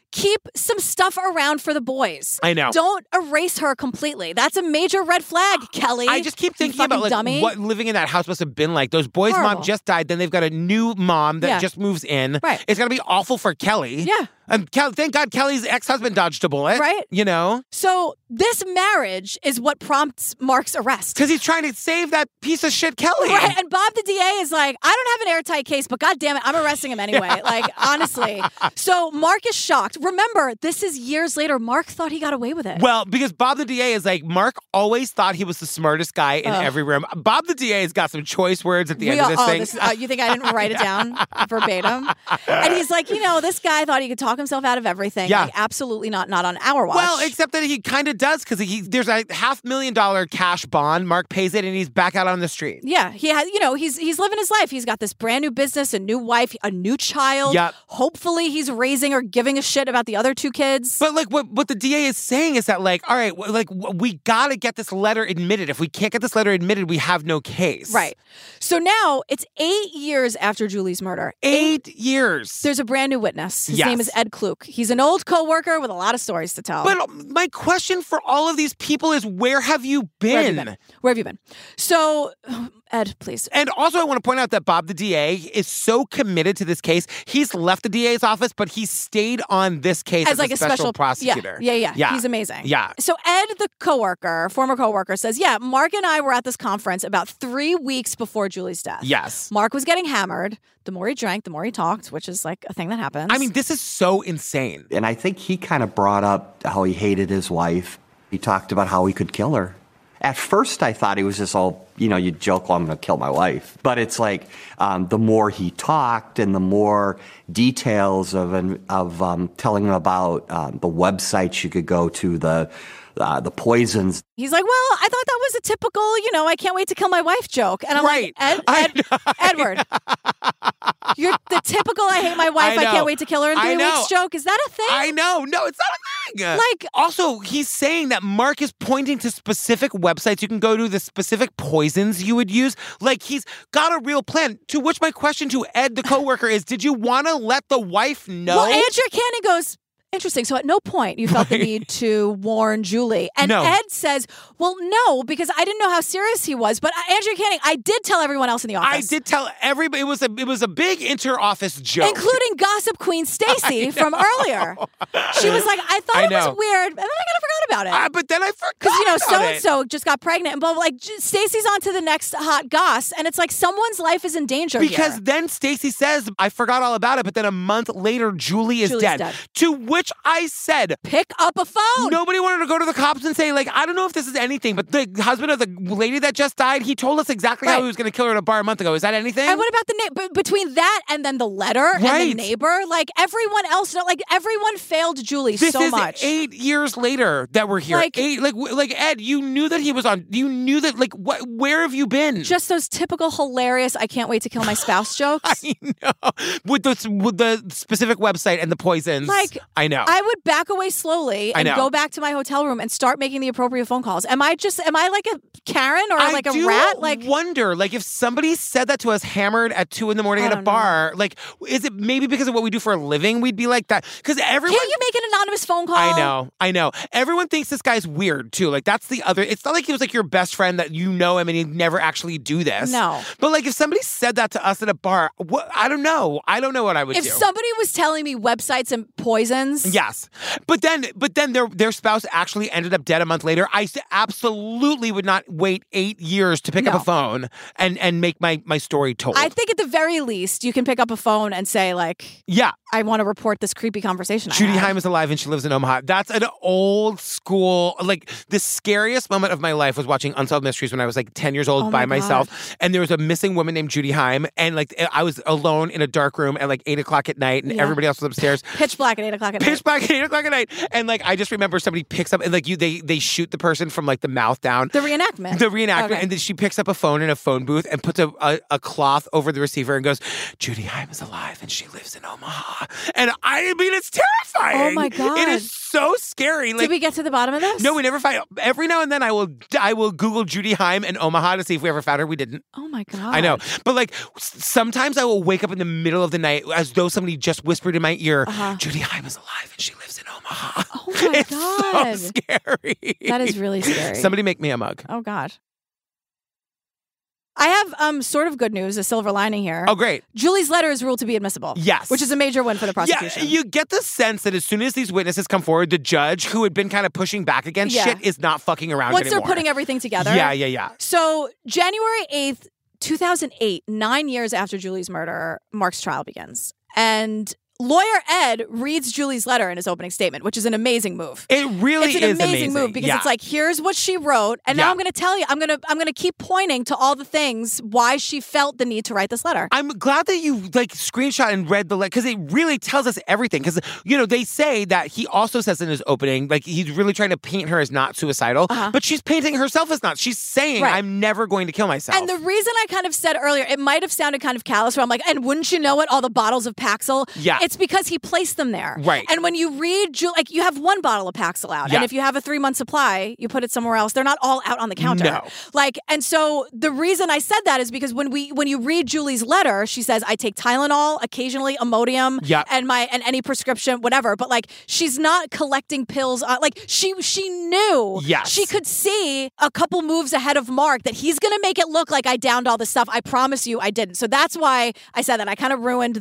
keep some stuff around for the boys. I know. Don't erase her completely. That's a major red flag, Kelly. I just keep thinking about like what living in that house must have been like. Those boys' mom just died. Then they've got a new mom that just moves in. Right. It's got to be awful for Kelly. Yeah. And thank God Kelly's ex-husband dodged a bullet. Right. You know? So this marriage is what prompts Mark's arrest. Because he's trying to save that piece of shit Kelly. Right. And Bob the DA is like, I don't have an airtight case, but God damn it, I'm arresting him anyway. Like, honestly. So Mark is shocked. Remember, this is years later. Mark thought he got away with it. Well, because Bob the DA is like, Mark always thought he was the smartest guy in every room. Bob the DA has got some choice words at the end of this thing. You think I didn't write it down verbatim? And he's like, this guy thought he could talk himself out of everything. Yeah. Like, absolutely not on our watch. Well, except that he kind of does, because there's a $500,000 cash bond. Mark pays it and he's back out on the street. Yeah, he has, he's living his life. He's got this brand new business, a new wife, a new child. Yep. Hopefully he's raising or giving a shit about the other two kids. But like what the DA is saying is that like, all right, like we got to get this letter admitted. If we can't get this letter admitted, we have no case. Right. So now it's 8 years after Julie's murder. 8 years. There's a brand new witness. His name is Ed Kluk. He's an old coworker with a lot of stories to tell. But my question for all of these people is, where have you been? Where have you been? So, Ed, please. And also, I want to point out that Bob the DA is so committed to this case. He's left the DA's office, but he stayed on this case as like a special prosecutor. Yeah. He's amazing. Yeah. So Ed, the former coworker, says, Mark and I were at this conference about 3 weeks before Julie's death. Yes. Mark was getting hammered. The more he drank, the more he talked, which is like a thing that happens. I mean, this is so insane. And I think he kind of brought up how he hated his wife. He talked about how he could kill her. At first, I thought he was just all, you joke, well, I'm going to kill my wife. But it's like the more he talked and the more details of telling him about the websites you could go to, the poisons. He's like, well, I thought that was a typical, I can't wait to kill my wife joke. And I'm like, Edward, you're the typical I hate my wife, I can't wait to kill her in 3 weeks joke. Is that a thing? I know. No, it's not a thing. Like, also, he's saying that Mark is pointing to specific websites you can go to, the specific poisons you would use. Like, he's got a real plan. To which my question to Ed, the coworker, is, did you want to let the wife know? Well, Andrew Cannon goes, interesting. So at no point you felt the need to warn Julie. And Ed says, well, no, because I didn't know how serious he was. But Andrew Canning, I did tell everyone else in the office. I did tell everybody. It was a big inter-office joke. Including gossip queen Stacy from earlier. She was like, I thought it was weird. And then I kind of forgot about it. But then I forgot because, so-and-so just got pregnant. And blah, blah, like, Stacy's on to the next hot goss. And it's like someone's life is in danger because here. Then Stacy says, I forgot all about it. But then a month later, Julie's dead. To which I said, pick up a phone. Nobody wanted to go to the cops and say, like, I don't know if this is anything, but the husband of the lady that just died, he told us exactly how he was going to kill her at a bar a month ago. Is that anything? And what about between that and then the letter and the neighbor? Like, everyone else, everyone failed Julie so much. This is 8 years later that we're here. Like Ed, you knew that he was on. You knew that. Like, where have you been? Just those typical hilarious "I can't wait to kill my spouse" jokes. I know. With the specific website and the poisons. Like, I know. I would back away slowly and go back to my hotel room and start making the appropriate phone calls. Am I like a Karen or like a rat? Like, wonder, like, if somebody said that to us hammered at 2 a.m. at a bar, like, is it maybe because of what we do for a living? We'd be like that. Because everyone. Can't you make an anonymous phone call? I know. Everyone thinks this guy's weird too. Like, that's the other. It's not like he was like your best friend that you know him and he'd never actually do this. No. But like, if somebody said that to us at a bar, I don't know. I don't know what I would do. If somebody was telling me websites and poisons. Yes. But then their spouse actually ended up dead a month later. I absolutely would not wait 8 years to pick up a phone and make my story told. I think at the very least you can pick up a phone and say, like, I want to report this creepy conversation. Judy Heim is alive and she lives in Omaha. That's an old school, like, the scariest moment of my life was watching Unsolved Mysteries when I was like 10 years old by myself. And there was a missing woman named Judy Heim. And like, I was alone in a dark room at like 8 o'clock at night and everybody else was upstairs. Pitch black at 8 o'clock at night. Pitch black at 8 o'clock at night. And like, I just remember somebody picks up and like they shoot the person from like the mouth down. The reenactment. Okay. And then she picks up a phone in a phone booth and puts a cloth over the receiver and goes, Judy Heim is alive and she lives in Omaha. And I mean, it's terrifying. Oh my God. It is so scary. Like, did we get to the bottom of this? No, we never found. Every now and then, I will Google Judy Heim and Omaha to see if we ever found her. We didn't. Oh my God. I know, but like sometimes I will wake up in the middle of the night as though somebody just whispered in my ear, "Judy Heim is alive and she lives in Omaha." Oh my God, it's so scary. That is really scary. Somebody make me a mug. Oh God. I have sort of good news, a silver lining here. Oh, great. Julie's letter is ruled to be admissible. Yes. Which is a major win for the prosecution. Yeah, you get the sense that as soon as these witnesses come forward, the judge, who had been kind of pushing back against shit, is not fucking around Once anymore. they're putting everything together. Yeah. So January 8th, 2008, 9 years after Julie's murder, Mark's trial begins. And lawyer Ed reads Julie's letter in his opening statement, which is an amazing move. It really is an amazing move because it's like, here's what she wrote, and now I'm going to tell you, I'm going to keep pointing to all the things why she felt the need to write this letter. I'm glad that you like screenshot and read the letter because it really tells us everything. Because they say that he also says in his opening, like he's really trying to paint her as not suicidal, but she's painting herself as not. She's saying, I'm never going to kill myself. And the reason I kind of said earlier, it might have sounded kind of callous, where I'm like, and wouldn't you know it, all the bottles of Paxil? Yeah. It's because he placed them there. Right. And when you read, like you have one bottle of Paxil out, and if you have a 3-month supply, you put it somewhere else. They're not all out on the counter. No. And so the reason I said that is because when you read Julie's letter, she says, I take Tylenol, occasionally Imodium, and any prescription, whatever. But like, she's not collecting pills. She knew. Yes. She could see a couple moves ahead of Mark that he's going to make it look like I downed all this stuff. I promise you I didn't. So that's why I said that. I kind of ruined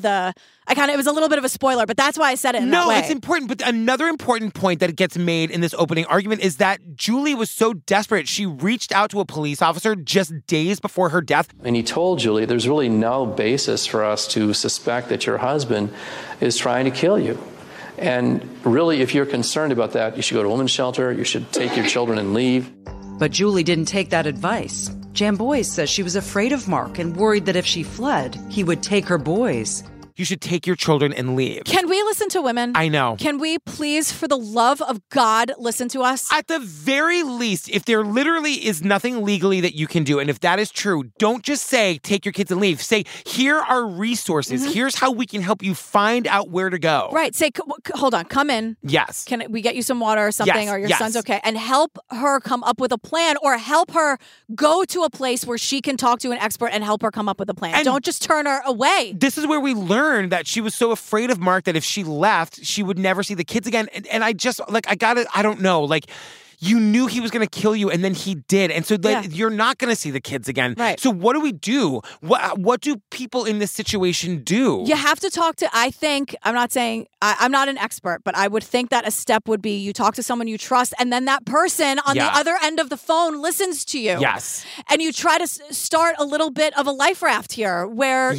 it was a little bit of a spoiler, but that's why I said it in that way. No, it's important. But another important point that gets made in this opening argument is that Julie was so desperate, she reached out to a police officer just days before her death. And he told Julie, there's really no basis for us to suspect that your husband is trying to kill you. And really, if you're concerned about that, you should go to a women's shelter, you should take your children and leave. But Julie didn't take that advice. Jan Boyce says she was afraid of Mark and worried that if she fled, he would take her boys. You should take your children and leave. Can we listen to women? I know. Can we please, for the love of God, listen to us? At the very least, if there literally is nothing legally that you can do, and if that is true, don't just say, take your kids and leave. Say, here are resources. Mm-hmm. Here's how we can help you find out where to go. Right. Say, hold on, come in. Yes. Can we get you some water or something? Yes. Or your son's okay? And help her come up with a plan, or help her go to a place where she can talk to an expert and help her come up with a plan. And don't just turn her away. This is where we learn that she was so afraid of Mark that if she left, she would never see the kids again. And I just, I don't know. Like, you knew he was going to kill you, and then he did. And so you're not going to see the kids again. Right. So what do we do? What do people in this situation do? You have to talk to, I think, I'm not saying, I'm not an expert, but I would think that a step would be you talk to someone you trust, and then that person on the other end of the phone listens to you. Yes. And you try to start a little bit of a life raft here where,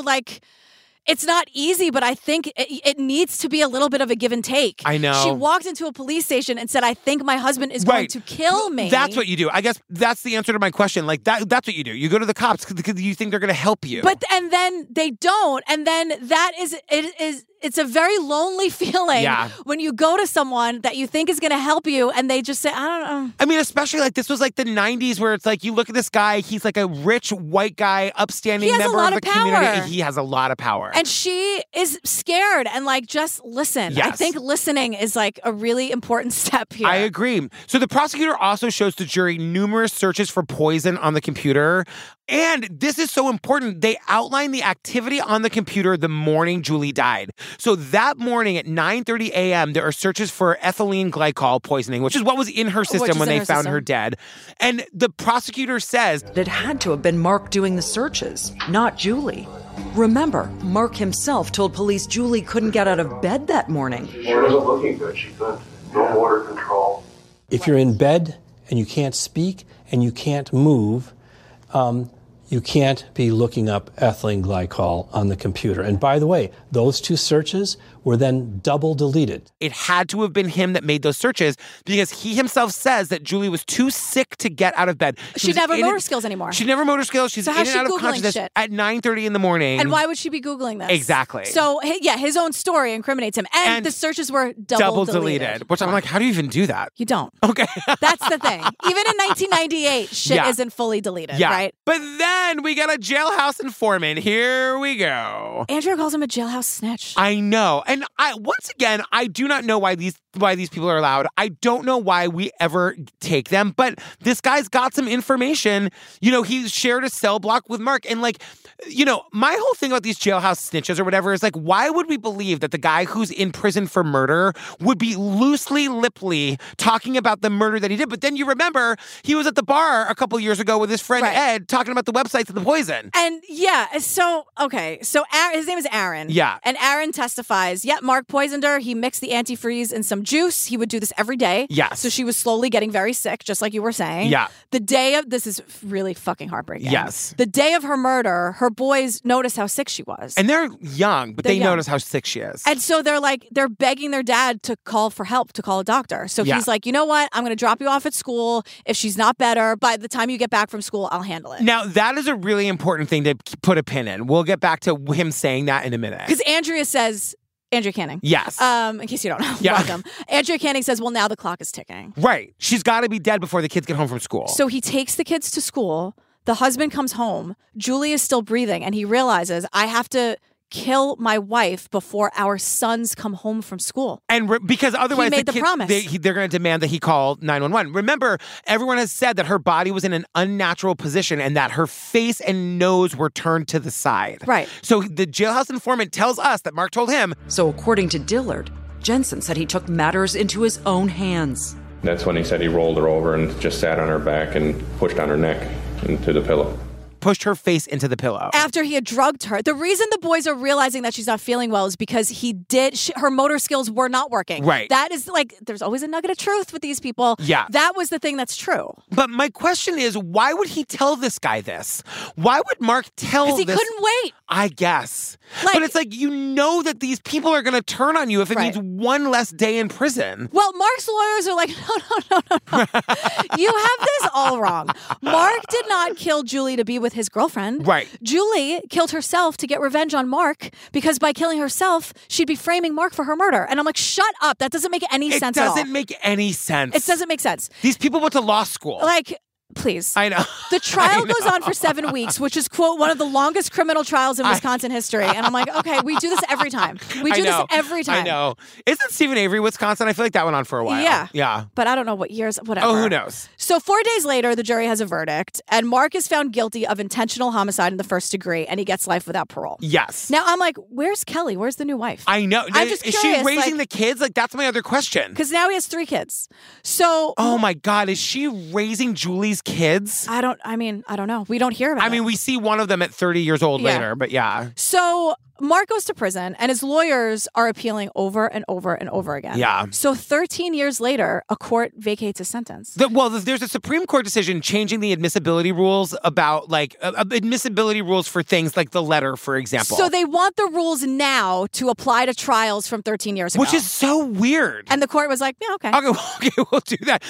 it's not easy, but I think it needs to be a little bit of a give and take. I know. She walked into a police station and said, I think my husband is going to kill me. That's what you do. I guess that's the answer to my question. Like, that's what you do. You go to the cops because you think they're going to help you. And then they don't. And then it's a very lonely feeling when you go to someone that you think is going to help you and they just say, I don't know. I mean, especially like this was like the 90s where it's like you look at this guy, he's like a rich white guy, upstanding member of the community. He has a lot of power. And she is scared and like, just listen. Yes. I think listening is like a really important step here. I agree. So the prosecutor also shows the jury numerous searches for poison on the computer. And this is so important. They outline the activity on the computer the morning Julie died. So that morning at 9:30 a.m., there are searches for ethylene glycol poisoning, which is what was in her system when they found her dead. And the prosecutor says it had to have been Mark doing the searches, not Julie. Remember, Mark himself told police Julie couldn't get out of bed that morning. She wasn't looking good. She couldn't. No motor control. If you're in bed and you can't speak and you can't move, you can't be looking up ethylene glycol on the computer. And by the way, those two searches were then double deleted. It had to have been him that made those searches because he himself says that Julie was too sick to get out of bed. She'd never motor skills anymore. She'd never motor skills. She's in and out of consciousness at 9:30 in the morning. And why would she be Googling this? Exactly. So, his own story incriminates him. And the searches were double deleted. Which I'm like, how do you even do that? You don't. Okay. That's the thing. Even in 1998, shit isn't fully deleted, right? But then we got a jailhouse informant. Here we go. Andrea calls him a jailhouse snitch. I know. And once again, I do not know why these why these people are allowed. I don't know why we ever take them, but this guy's got some information. He shared a cell block with Mark. And my whole thing about these jailhouse snitches or whatever is why would we believe that the guy who's in prison for murder would be lipply talking about the murder that he did? But then you remember he was at the bar a couple years ago with his friend Ed talking about the websites of the poison. And so his name is Aaron. Yeah. And Aaron testifies, Mark poisoned her. He mixed the antifreeze in some juice. He would do this every day. Yes. So she was slowly getting very sick, just like you were saying. Yeah. The day of, this is really fucking heartbreaking. Yes. The day of her murder, her boys noticed how sick she was. And they're young, but they notice how sick she is. And so they're begging their dad to call for help, to call a doctor. So he's like, you know what? I'm going to drop you off at school. If she's not better, by the time you get back from school, I'll handle it. Now, that is a really important thing to put a pin in. We'll get back to him saying that in a minute. Because Andrea Canning. Yes. In case you don't know. Yeah. Welcome. Andrea Canning says, well, now the clock is ticking. Right. She's got to be dead before the kids get home from school. So he takes the kids to school. The husband comes home. Julie is still breathing. And he realizes, I have to kill my wife before our sons come home from school. And because otherwise he made the promise. They're going to demand that he call 911. Remember, everyone has said that her body was in an unnatural position and that her face and nose were turned to the side. Right. So the jailhouse informant tells us that Mark told him. So according to Dillard, Jensen said he took matters into his own hands. That's when he said he rolled her over and just sat on her back and pushed on her neck into the pillow. Pushed her face into the pillow. After he had drugged her. The reason the boys are realizing that she's not feeling well is because her motor skills were not working. Right. That is there's always a nugget of truth with these people. Yeah. That was the thing that's true. But my question is, why would he tell this guy this? Why would Mark tell this? Because he couldn't wait. I guess. But it's that these people are going to turn on you if it means one less day in prison. Well, Mark's lawyers are like, no. You have this all wrong. Mark did not kill Julie to be with his girlfriend. Right. Julie killed herself to get revenge on Mark because by killing herself, she'd be framing Mark for her murder. And I'm like, shut up. That doesn't make any sense at all. It doesn't make any sense. It doesn't make sense. These people went to law school. Please. I know. The trial goes on for 7 weeks, which is, quote, one of the longest criminal trials in Wisconsin history. And I'm like, okay, we do this every time. I know. Isn't Stephen Avery, Wisconsin? I feel like that went on for a while. Yeah. But I don't know what years, whatever. Oh, who knows? So 4 days later, the jury has a verdict, and Mark is found guilty of intentional homicide in the first degree, and he gets life without parole. Yes. Now, I'm like, where's Kelly? Where's the new wife? I know. I'm just curious, is she raising the kids? That's my other question. Because now he has 3 kids. So. Oh, my God. Is she raising Julie's kids? I don't know. We don't hear about it. We see one of them at 30 years old later, but yeah. So Mark goes to prison, and his lawyers are appealing over and over and over again. Yeah. So 13 years later, a court vacates his sentence. There's a Supreme Court decision changing the admissibility rules about, admissibility rules for things like the letter, for example. So they want the rules now to apply to trials from 13 years ago. Which is so weird. And the court was like, yeah, okay. Okay, we'll do that.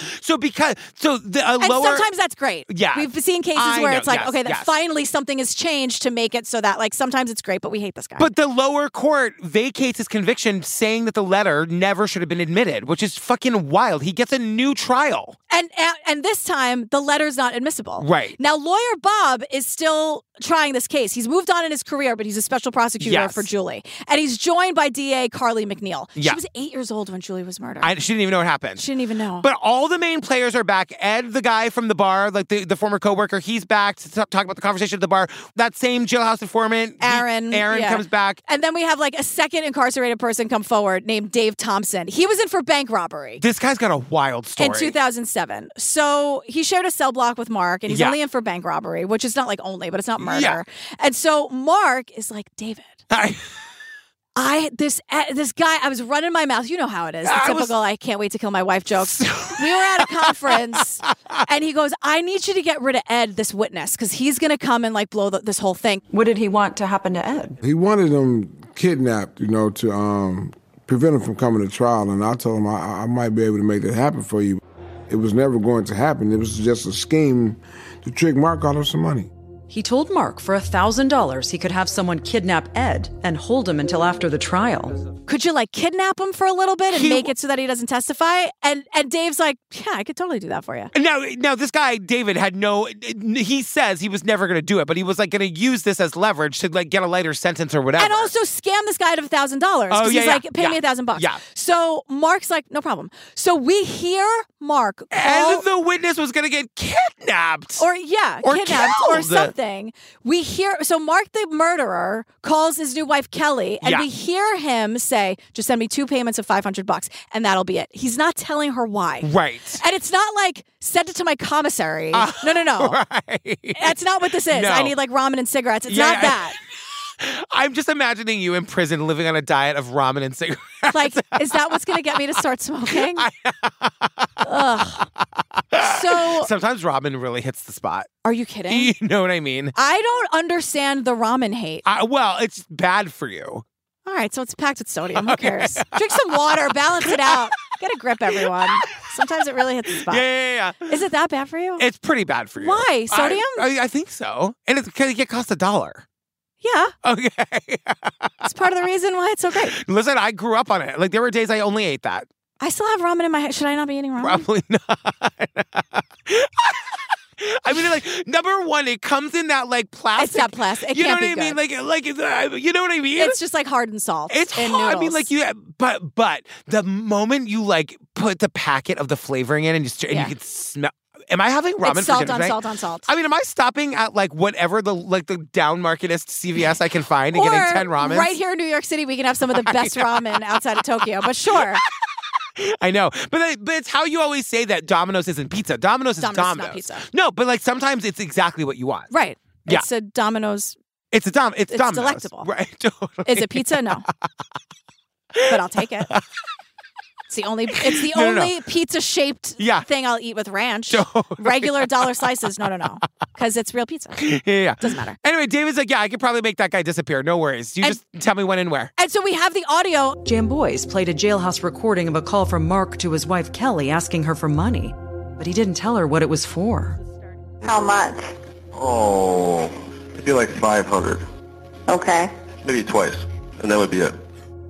And sometimes that's great. Yeah. We've seen cases where it's like, finally something has changed to make it so that, sometimes it's great, but we hate this guy. But the lower court vacates his conviction, saying that the letter never should have been admitted, which is fucking wild. He gets a new trial. And this time, the letter's not admissible. Right. Now, lawyer Bob is still trying this case. He's moved on in his career, but he's a special prosecutor for Julie. And he's joined by DA Carly McNeil. Yeah. She was 8 years old when Julie was murdered. She didn't even know what happened. She didn't even know. But all the main players are back. Ed, the guy from the bar, the former coworker, he's back to talk about the conversation at the bar. That same jailhouse informant, Aaron comes back. And then we have a second incarcerated person come forward named Dave Thompson. He was in for bank robbery. This guy's got a wild story. In 2007. So he shared a cell block with Mark, and he's only in for bank robbery, which is not only, but it's not murder. Yeah. And so Mark is like, David. This guy, I was running my mouth. You know how it is. The typical, I can't wait to kill my wife jokes. We were at a conference, and he goes, I need you to get rid of Ed, this witness, because he's going to come and blow this whole thing. What did he want to happen to Ed? He wanted him kidnapped, to prevent him from coming to trial. And I told him I might be able to make that happen for you. It was never going to happen. It was just a scheme to trick Mark out of some money. He told Mark for $1,000 he could have someone kidnap Ed and hold him until after the trial. could you like kidnap him for a little bit and make it so that he doesn't testify? And Dave's like, yeah, I could totally do that for you. Now this guy, David, he says he was never going to do it, but he was like going to use this as leverage to like get a lighter sentence or whatever. And also scam this guy out of $1,000. He's like, pay me $1,000. Yeah. So Mark's like, no problem. So we hear Mark call, and the witness was going to get kidnapped. Or kidnapped killed. or something. We hear, so Mark the murderer calls his new wife Kelly, and we hear him say, just send me 2 payments of $500 and that'll be it. He's not telling her why. Right. And it's not like, send it to my commissary. No. Right. That's not what this is. No. I need like ramen and cigarettes. It's not that. I'm just imagining you in prison living on a diet of ramen and cigarettes. Like, is that what's going to get me to start smoking? Ugh. So sometimes ramen really hits the spot. Are you kidding? You know what I mean? I don't understand the ramen hate. Well, it's bad for you. All right, so it's packed with sodium. Who cares? Drink some water, balance it out. Get a grip, everyone. Sometimes it really hits the spot. Yeah. Is it that bad for you? It's pretty bad for you. Why? Sodium? I think so. And it costs $1. Yeah. Okay. It's part of the reason why it's so great. Listen, I grew up on it. Like, there were days I only ate that. I still have ramen in my head. Should I not be eating ramen? Probably not. I mean, like, number one, it comes in that, like, plastic. It's that plastic. It you know can't what I mean? be Like, you know what I mean? It's just like hardened salt. It's in hard. noodles. I mean, like, but the moment you, like, put the packet of the flavoring in and you can smell. Am I having ramen it's salt for dinner on tonight? salt on salt. I mean, am I stopping at like whatever the down marketest CVS I can find and or getting 10 ramens? Right here in New York City, we can have some of the best ramen outside of Tokyo. But sure. I know, but it's how you always say that Domino's isn't pizza. Domino's is Domino's. Not pizza. No, but like sometimes it's exactly what you want. Right. Yeah. It's a Domino's. It's Domino's. Delectable. Right. Totally. Is it pizza? No. But I'll take it. It's the only pizza-shaped thing I'll eat with ranch. Totally. Regular dollar slices, no. Because it's real pizza. Yeah. Doesn't matter. Anyway, David's like, I could probably make that guy disappear. No worries. You just tell me when and where. And so we have the audio. Jamboys played a jailhouse recording of a call from Mark to his wife Kelly asking her for money. But he didn't tell her what it was for. How much? Oh, maybe like 500. Okay. Maybe twice. And that would be it.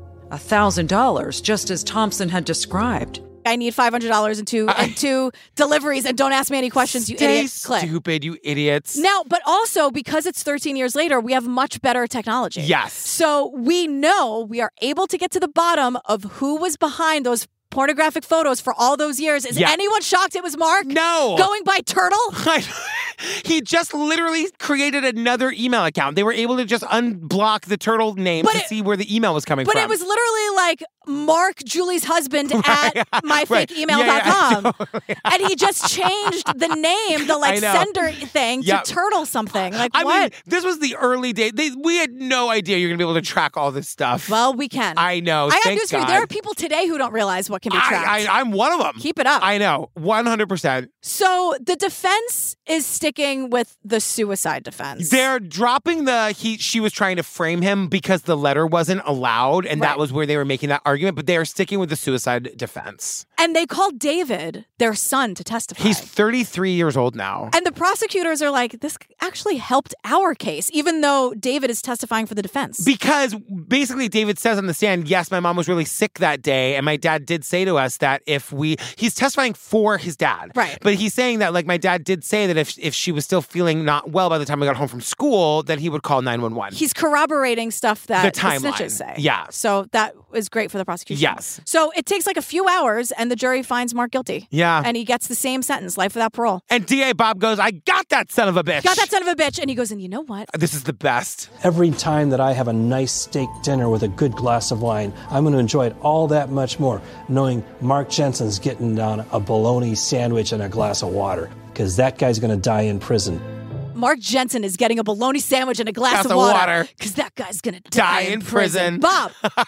$1,000, just as Thompson had described. I need $500 and two deliveries, and don't ask me any questions, you idiot. Click. Stupid, you idiots. Now, but also, because it's 13 years later, we have much better technology. Yes. So we know we are able to get to the bottom of who was behind those pornographic photos for all those years. Is anyone shocked it was Mark? No. Going by Turtle? He just literally created another email account. They were able to just unblock the Turtle name to see where the email was coming from. But it was literally like Mark, Julie's husband, at myfakeemail.com. Totally. And he just changed the name, the sender thing to Turtle something. Like, I what? mean, this was the early days. We had no idea you're going to be able to track all this stuff. Well, we can. I know. I got Thank news for you. God. There are people today who don't realize what can be tracked. I'm one of them. Keep it up. I know. 100%. So the defense is sticking with the suicide defense. They're dropping she was trying to frame him because the letter wasn't allowed, and that was where they were making that argument, but they are sticking with the suicide defense. And they called David, their son, to testify. He's 33 years old now. And the prosecutors are like, this actually helped our case, even though David is testifying for the defense. Because basically David says on the stand, yes, my mom was really sick that day, and my dad did say to us that he's testifying for his dad. Right. But he's saying that, like, my dad did say that if she was still feeling not well by the time we got home from school, that he would call 911. He's corroborating stuff that the snitches say. Yeah. So that is great for the prosecution. Yes. So it takes like a few hours, and the jury finds Mark guilty. Yeah. And he gets the same sentence, life without parole. And DA Bob goes, I got that son of a bitch. Got that son of a bitch. And he goes, and you know what? This is the best. Every time that I have a nice steak dinner with a good glass of wine, I'm going to enjoy it all that much more, knowing Mark Jensen's getting down a bologna sandwich and a glass of water, because that guy's going to die in prison. Mark Jensen is getting a bologna sandwich and a glass of water because that guy's going to die in prison. Bob.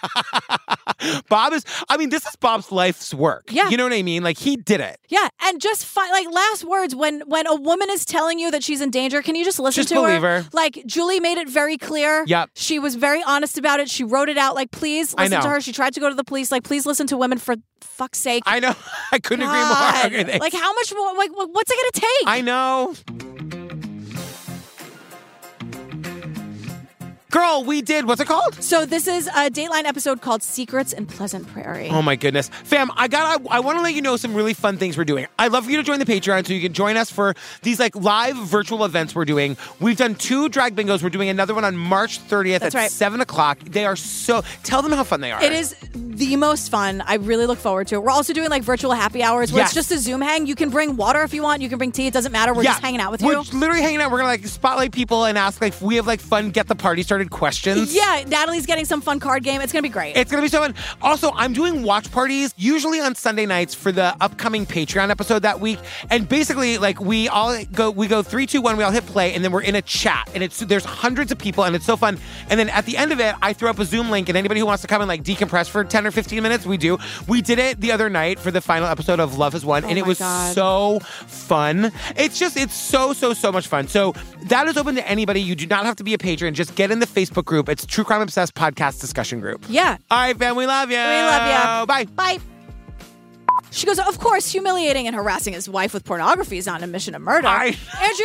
This is Bob's life's work. Yeah. You know what I mean? Like, he did it. Yeah. And just last words, when a woman is telling you that she's in danger, can you just listen to her? Just believe her. Like, Julie made it very clear. Yep. She was very honest about it. She wrote it out. Like, please listen to her. She tried to go to the police. Like, please listen to women for fuck's sake. I know. I couldn't agree more. Okay, like, how much more? Like, what's it going to take? I know. Girl, we did. What's it called? So this is a Dateline episode called Secrets in Pleasant Prairie. Oh my goodness. Fam, I want to let you know some really fun things we're doing. I'd love for you to join the Patreon so you can join us for these like live virtual events we're doing. We've done 2 drag bingos. We're doing another one on March 30th at 7 o'clock. They are tell them how fun they are. It is the most fun. I really look forward to it. We're also doing like virtual happy hours where it's just a Zoom hang. You can bring water if you want. You can bring tea. It doesn't matter. We're just hanging out with you. We're literally hanging out. We're going to like spotlight people and ask like if we have like fun get the party started questions. Yeah, Natalie's getting some fun card game. It's going to be great. It's going to be so fun. Also, I'm doing watch parties usually on Sunday nights for the upcoming Patreon episode that week. And basically like we go 3, 2, 1, we all hit play and then we're in a chat and there's hundreds of people and it's so fun. And then at the end of it, I throw up a Zoom link and anybody who wants to come and like decompress for 10 or 15 minutes, we do. We did it the other night for the final episode of Love Has Won and it was so fun. It's so much fun. So that is open to anybody. You do not have to be a patron. Just get in the Facebook group. It's True Crime Obsessed Podcast Discussion Group. Yeah. All right, fam, we love you. We love you. Bye. Bye. She goes, of course, humiliating and harassing his wife with pornography is not an admission of murder. Andrea,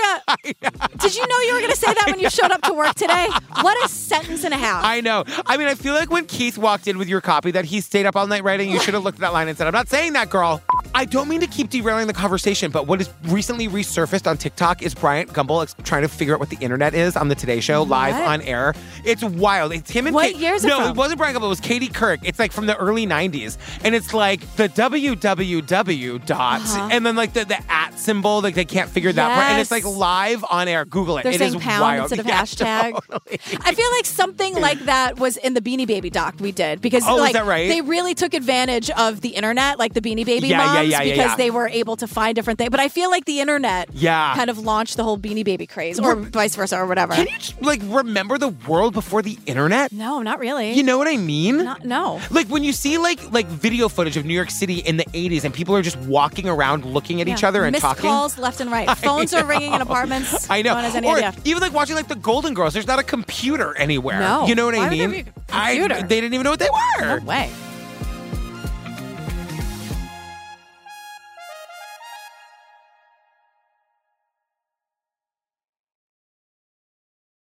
did you know you were going to say that when you showed up to work today? What a sentence and a half. I know. I mean, I feel like when Keith walked in with your copy that he stayed up all night writing, you should have looked at that line and said, I'm not saying that, girl. I don't mean to keep derailing the conversation, but what is recently resurfaced on TikTok is Bryant Gumbel trying to figure out what the internet is on the Today Show live on air. It's wild. It's him and What year is it from? No, it wasn't Bryant Gumbel. It was Katie Couric. It's like from the early 90s. And it's like the www dot and then like the at symbol, like they can't figure that part. And it's like live on air. Google it. They're It saying is pound wild. instead of hashtag. Totally. I feel like something like that was in the Beanie Baby doc we did because is that right? they really took advantage of the internet, like the Beanie Baby moms, because they were able to find different things. But I feel like the internet kind of launched the whole Beanie Baby craze, or vice versa, or whatever. Can you just, like remember the world before the internet? No, not really. You know what I mean? No. Like when you see like video footage of New York City in the 80s and people are just walking around looking at each other and Missed talking. calls left and right. Phones are ringing in apartments. I know. No one has any or idea. even like watching like the Golden Girls. There's not a computer anywhere. No. You know what Why I would there mean? be a computer? They didn't even know what they were. No way.